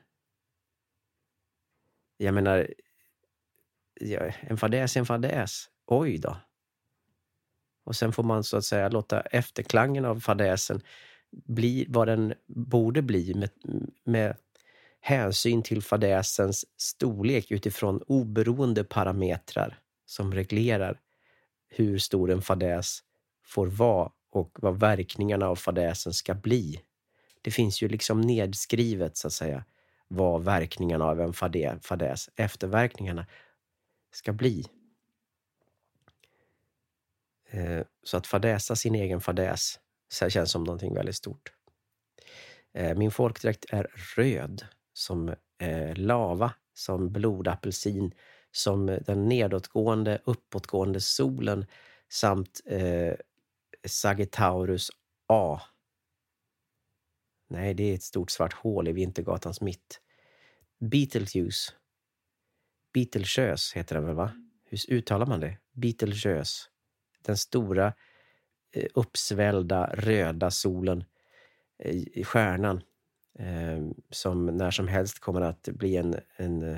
Jag menar... En fadäs är en fadäs. Oj då. Och sen får man så att säga låta efterklangen av fadäsen bli vad den borde bli med, med hänsyn till fadäsens storlek utifrån oberoende parametrar som reglerar hur stor en fadäs får vara och vad verkningarna av fadäsen ska bli. Det finns ju liksom nedskrivet så att säga vad verkningarna av en fadäs, efterverkningarna ska bli. Eh, så att fadäsa sin egen fadäs så känns som någonting väldigt stort. Eh, min folkdräkt är röd som eh, lava, som blodapelsin, som den nedåtgående, uppåtgående solen samt eh, Sagittarius A. Nej, det är ett stort svart hål i Vintergatans mitt. Betelgeuse. Betelgeuse heter den väl, va? Hur uttalar man det? Betelgeuse. Den stora eh, uppsvällda röda solen eh, i stjärnan eh, som när som helst kommer att bli en, en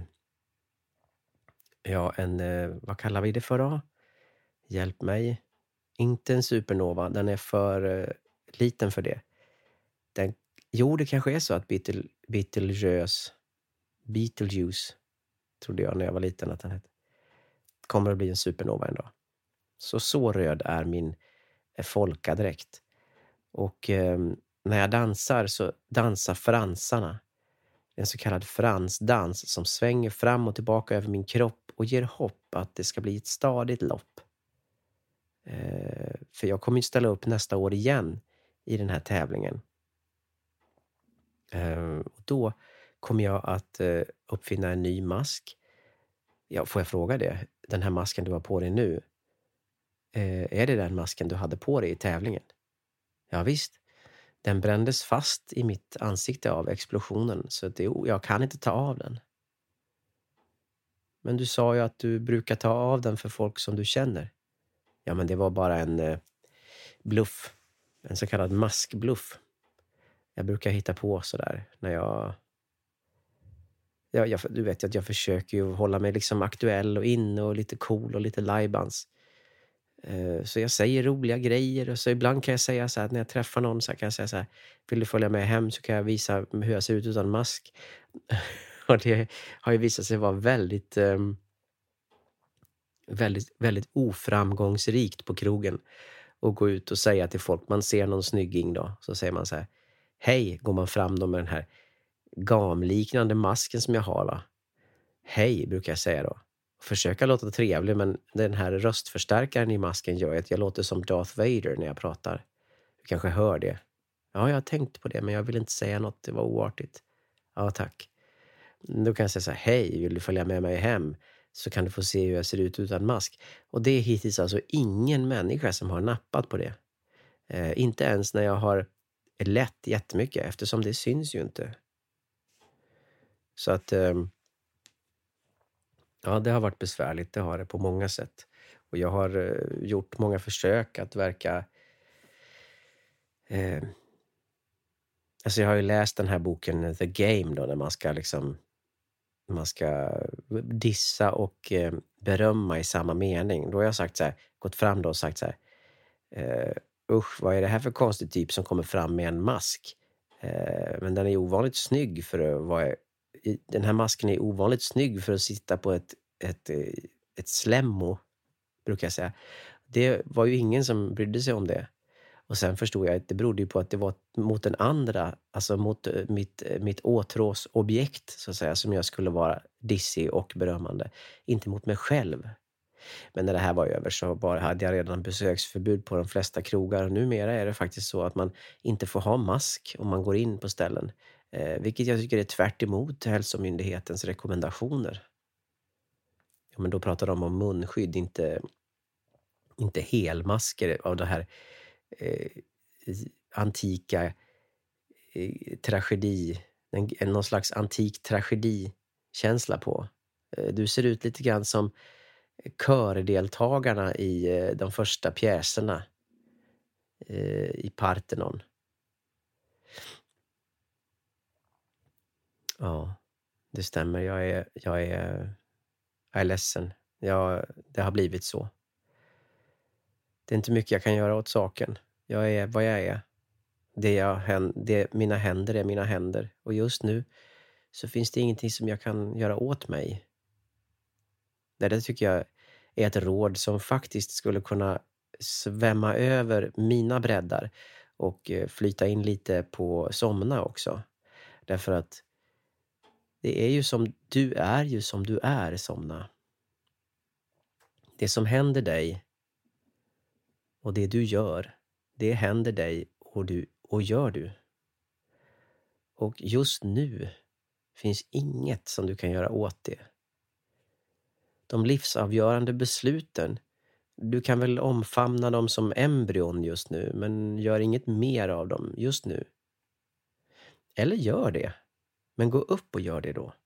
ja, en, eh, vad kallar vi det för då? Hjälp mig. Inte en supernova, den är för eh, liten för det. Den, jo, det kanske är så att Betel, Betelgeuse, Betelgeuse, trodde jag när jag var liten att den hette, kommer att bli en supernova en dag. Så så röd är min eh, folkadräkt. Och eh, när jag dansar så dansar fransarna. En så kallad fransdans som svänger fram och tillbaka över min kropp och ger hopp att det ska bli ett stadigt lopp. Eh, för jag kommer ju ställa upp nästa år igen i den här tävlingen. Eh, och då kommer jag att eh, uppfinna en ny mask. Ja, får jag fråga det? Den här masken du har på dig nu, eh, är det den masken du hade på dig i tävlingen? Ja, visst. Den brändes fast i mitt ansikte av explosionen, så det, jag kan inte ta av den. Men du sa ju att du brukar ta av den för folk som du känner. Ja, men det var bara en eh, bluff. En så kallad maskbluff. Jag brukar hitta på sådär när jag... jag, jag du vet att jag försöker ju hålla mig liksom aktuell och inne och lite cool och lite lajbans. Eh, så jag säger roliga grejer och så ibland kan jag säga så här, när jag träffar någon så kan jag säga så här: vill du följa med hem så kan jag visa hur jag ser ut utan mask. Och det har ju visat sig vara väldigt... Eh, väldigt, väldigt oframgångsrikt på krogen och gå ut och säga till folk, man ser någon snygging då, så säger man så här: hej, går man fram då med den här gamliknande masken som jag har, va? Hej, brukar jag säga då. Försöka låta trevlig, men den här röstförstärkaren i masken gör att jag låter som Darth Vader när jag pratar. Du kanske hör det. Ja, jag har tänkt på det, men jag vill inte säga något, det var oartigt. Ja, tack. Då kan jag säga så här: hej, vill du följa med mig hem? Så kan du få se hur jag ser ut utan mask. Och det är hittills alltså ingen människa som har nappat på det. Eh, inte ens när jag har lätt jättemycket, eftersom det syns ju inte. Så att eh, ja, det har varit besvärligt, det har det på många sätt. Och jag har eh, gjort många försök att verka... Eh, alltså jag har ju läst den här boken The Game då, när man ska liksom... man ska dissa och eh, berömma i samma mening. Då har jag sagt så här, gått fram då och sagt så här: eh, usch, vad är det här för konstig typ som kommer fram med en mask? Eh, men den är ovanligt snygg för att vara... Den här masken är ovanligt snygg för att sitta på ett, ett, ett slemmo, brukar jag säga. Det var ju ingen som brydde sig om det. Och sen förstod jag att det berodde ju på att det var mot den andra, alltså mot mitt, mitt åtråsobjekt så att säga, som jag skulle vara dissig och berömmande. Inte mot mig själv. Men när det här var över så bara hade jag redan besöksförbud på de flesta krogar. Och numera är det faktiskt så att man inte får ha mask om man går in på ställen. Eh, vilket jag tycker är tvärt emot hälsomyndighetens rekommendationer. Ja, men då pratar de om munskydd, inte, inte helmasker av det här eh, antika eh, tragedi, en, någon slags antik tragedikänsla på. Eh, du ser ut lite grann som kördeltagarna i eh, de första pjäserna eh, i Parthenon. Ja, det stämmer. Jag är, jag är, jag är ledsen. Jag, det har blivit så. Det är inte mycket jag kan göra åt saken. Jag är vad jag är. Det jag, det, mina händer är mina händer. Och just nu så finns det ingenting som jag kan göra åt mig. Det där tycker jag är ett råd som faktiskt skulle kunna svämma över mina breddar och flyta in lite på Somna också. Därför att det är ju som du är ju som du är, Somna. Det som händer dig och det du gör, det händer dig och, du, och gör du. Och just nu finns inget som du kan göra åt det. De livsavgörande besluten, du kan väl omfamna dem som embryon just nu, men gör inget mer av dem just nu. Eller gör det, men gå upp och gör det då.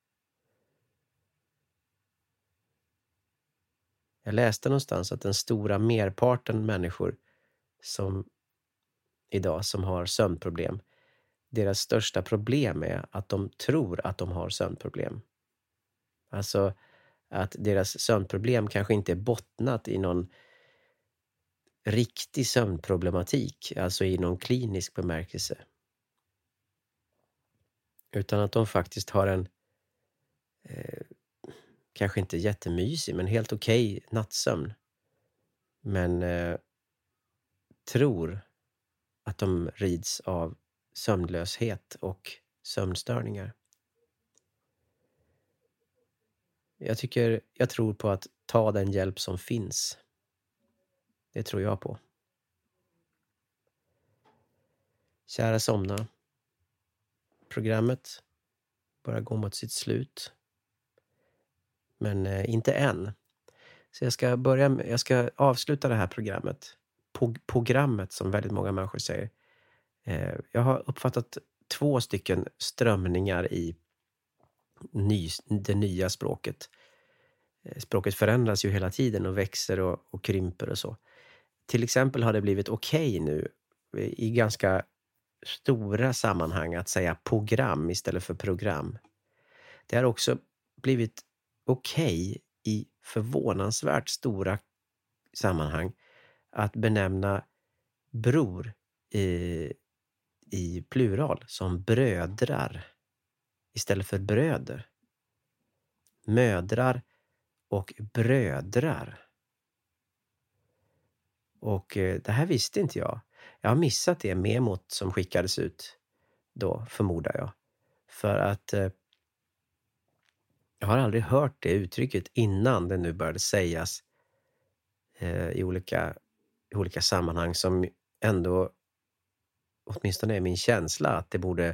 Jag läste någonstans att den stora merparten människor som idag som har sömnproblem, deras största problem är att de tror att de har sömnproblem. Alltså att deras sömnproblem kanske inte är bottnat i någon riktig sömnproblematik, alltså i någon klinisk bemärkelse. Utan att de faktiskt har en eh, kanske inte jättemysig men helt okej nattsömn. Men eh, tror att de rids av sömnlöshet och sömnstörningar. Jag tycker, jag tror på att ta den hjälp som finns. Det tror jag på. Kära Somna. programmet börjar gå mot sitt slut. Men eh, inte än. Så jag ska börja med, jag ska avsluta det här programmet. Pog- programmet som väldigt många människor säger. Eh, jag har uppfattat två stycken strömningar i ny, det nya språket. Eh, språket förändras ju hela tiden och växer och, och krymper och så. Till exempel har det blivit okej nu i ganska stora sammanhang att säga program istället för program. Det har också blivit okej i förvånansvärt stora sammanhang att benämna bror i, i plural som brödrar istället för bröder. Mödrar och brödrar. Och eh, det här visste inte jag. Jag har missat det memot som skickades ut då, förmodar jag. För att eh, jag har aldrig hört det uttrycket innan det nu började sägas eh, i, olika, i olika sammanhang som ändå åtminstone är min känsla att det borde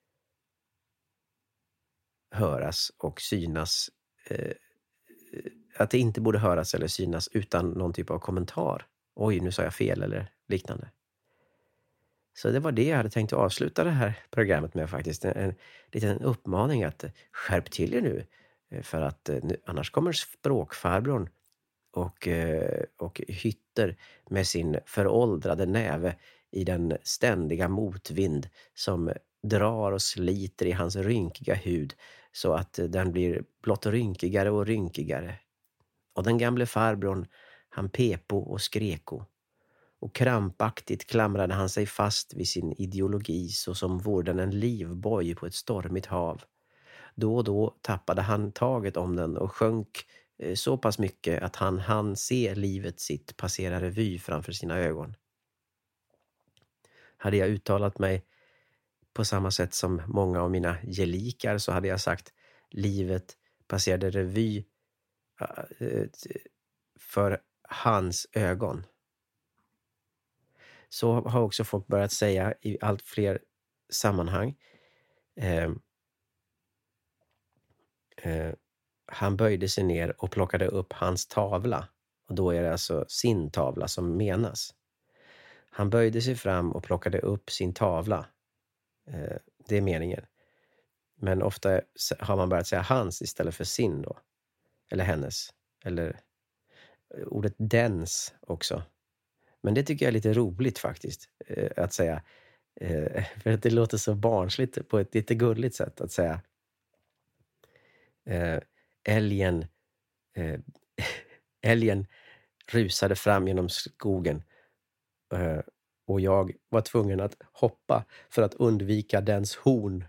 höras och synas. Eh, att det inte borde höras eller synas utan någon typ av kommentar. Oj, nu sa jag fel eller liknande. Så det var det jag hade tänkt att avsluta det här programmet med faktiskt. En, en liten uppmaning att skärp till er nu. För att nu, annars kommer språkfarbrorn och, och hytter med sin föråldrade näve i den ständiga motvind som drar och sliter i hans rynkiga hud så att den blir blott rynkigare och rynkigare. Och den gamle farbrorn, han pepo och skreko. Och krampaktigt klamrade han sig fast vid sin ideologi så som vore den en livboj på ett stormigt hav. Då och då tappade han taget om den och sjönk eh, så pass mycket att han hann se livet sitt passera revy framför sina ögon. Hade jag uttalat mig på samma sätt som många av mina gelikar så hade jag sagt livet passerade revy eh, för hans ögon. Så har också folk börjat säga i allt fler sammanhang. Eh, eh, han böjde sig ner och plockade upp hans tavla. Och då är det alltså sin tavla som menas. Han böjde sig fram och plockade upp sin tavla. Eh, det är meningen. Men ofta har man börjat säga hans istället för sin då. Eller hennes. Eller ordet dens också. Men det tycker jag är lite roligt faktiskt eh, att säga. Eh, för att det låter så barnsligt på ett lite gulligt sätt att säga. Eh, älgen, eh, älgen rusade fram genom skogen. Eh, och jag var tvungen att hoppa för att undvika dens horn.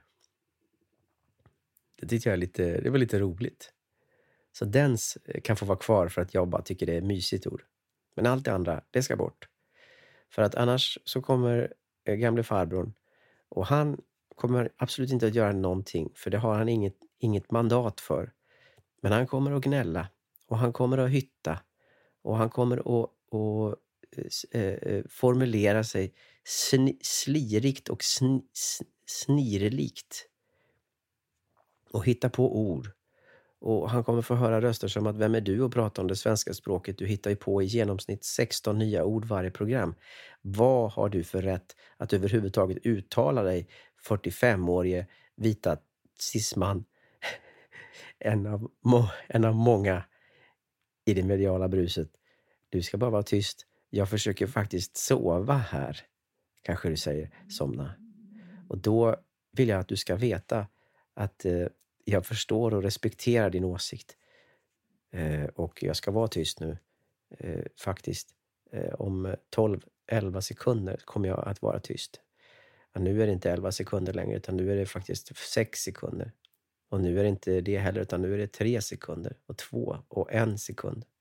Det tycker jag är lite, det var lite roligt. Så dens kan få vara kvar för att jag bara tycker det är mysigt ord. Men allt det andra, det ska bort. För att annars så kommer gamle farbrorn och han kommer absolut inte att göra någonting. För det har han inget, inget mandat för. Men han kommer att gnälla och han kommer att hytta. Och han kommer att, att äh, formulera sig sn- slirigt och sn- snirlikt. Och hitta på ord. Och han kommer få höra röster som att vem är du och prata om det svenska språket? Du hittar ju på i genomsnitt sexton nya ord varje program. Vad har du för rätt att överhuvudtaget uttala dig fyrtiofemårige vita cisman? En av, må, en av många i det mediala bruset. Du ska bara vara tyst. Jag försöker faktiskt sova här. Kanske du säger, somna. Och då vill jag att du ska veta att eh, jag förstår och respekterar din åsikt. Eh, och jag ska vara tyst nu. Eh, faktiskt. Eh, om tolv elva sekunder kommer jag att vara tyst. Ja, nu är det inte elva sekunder längre utan nu är det faktiskt sex sekunder. Och nu är det inte det heller utan nu är det tre sekunder och två och en sekund.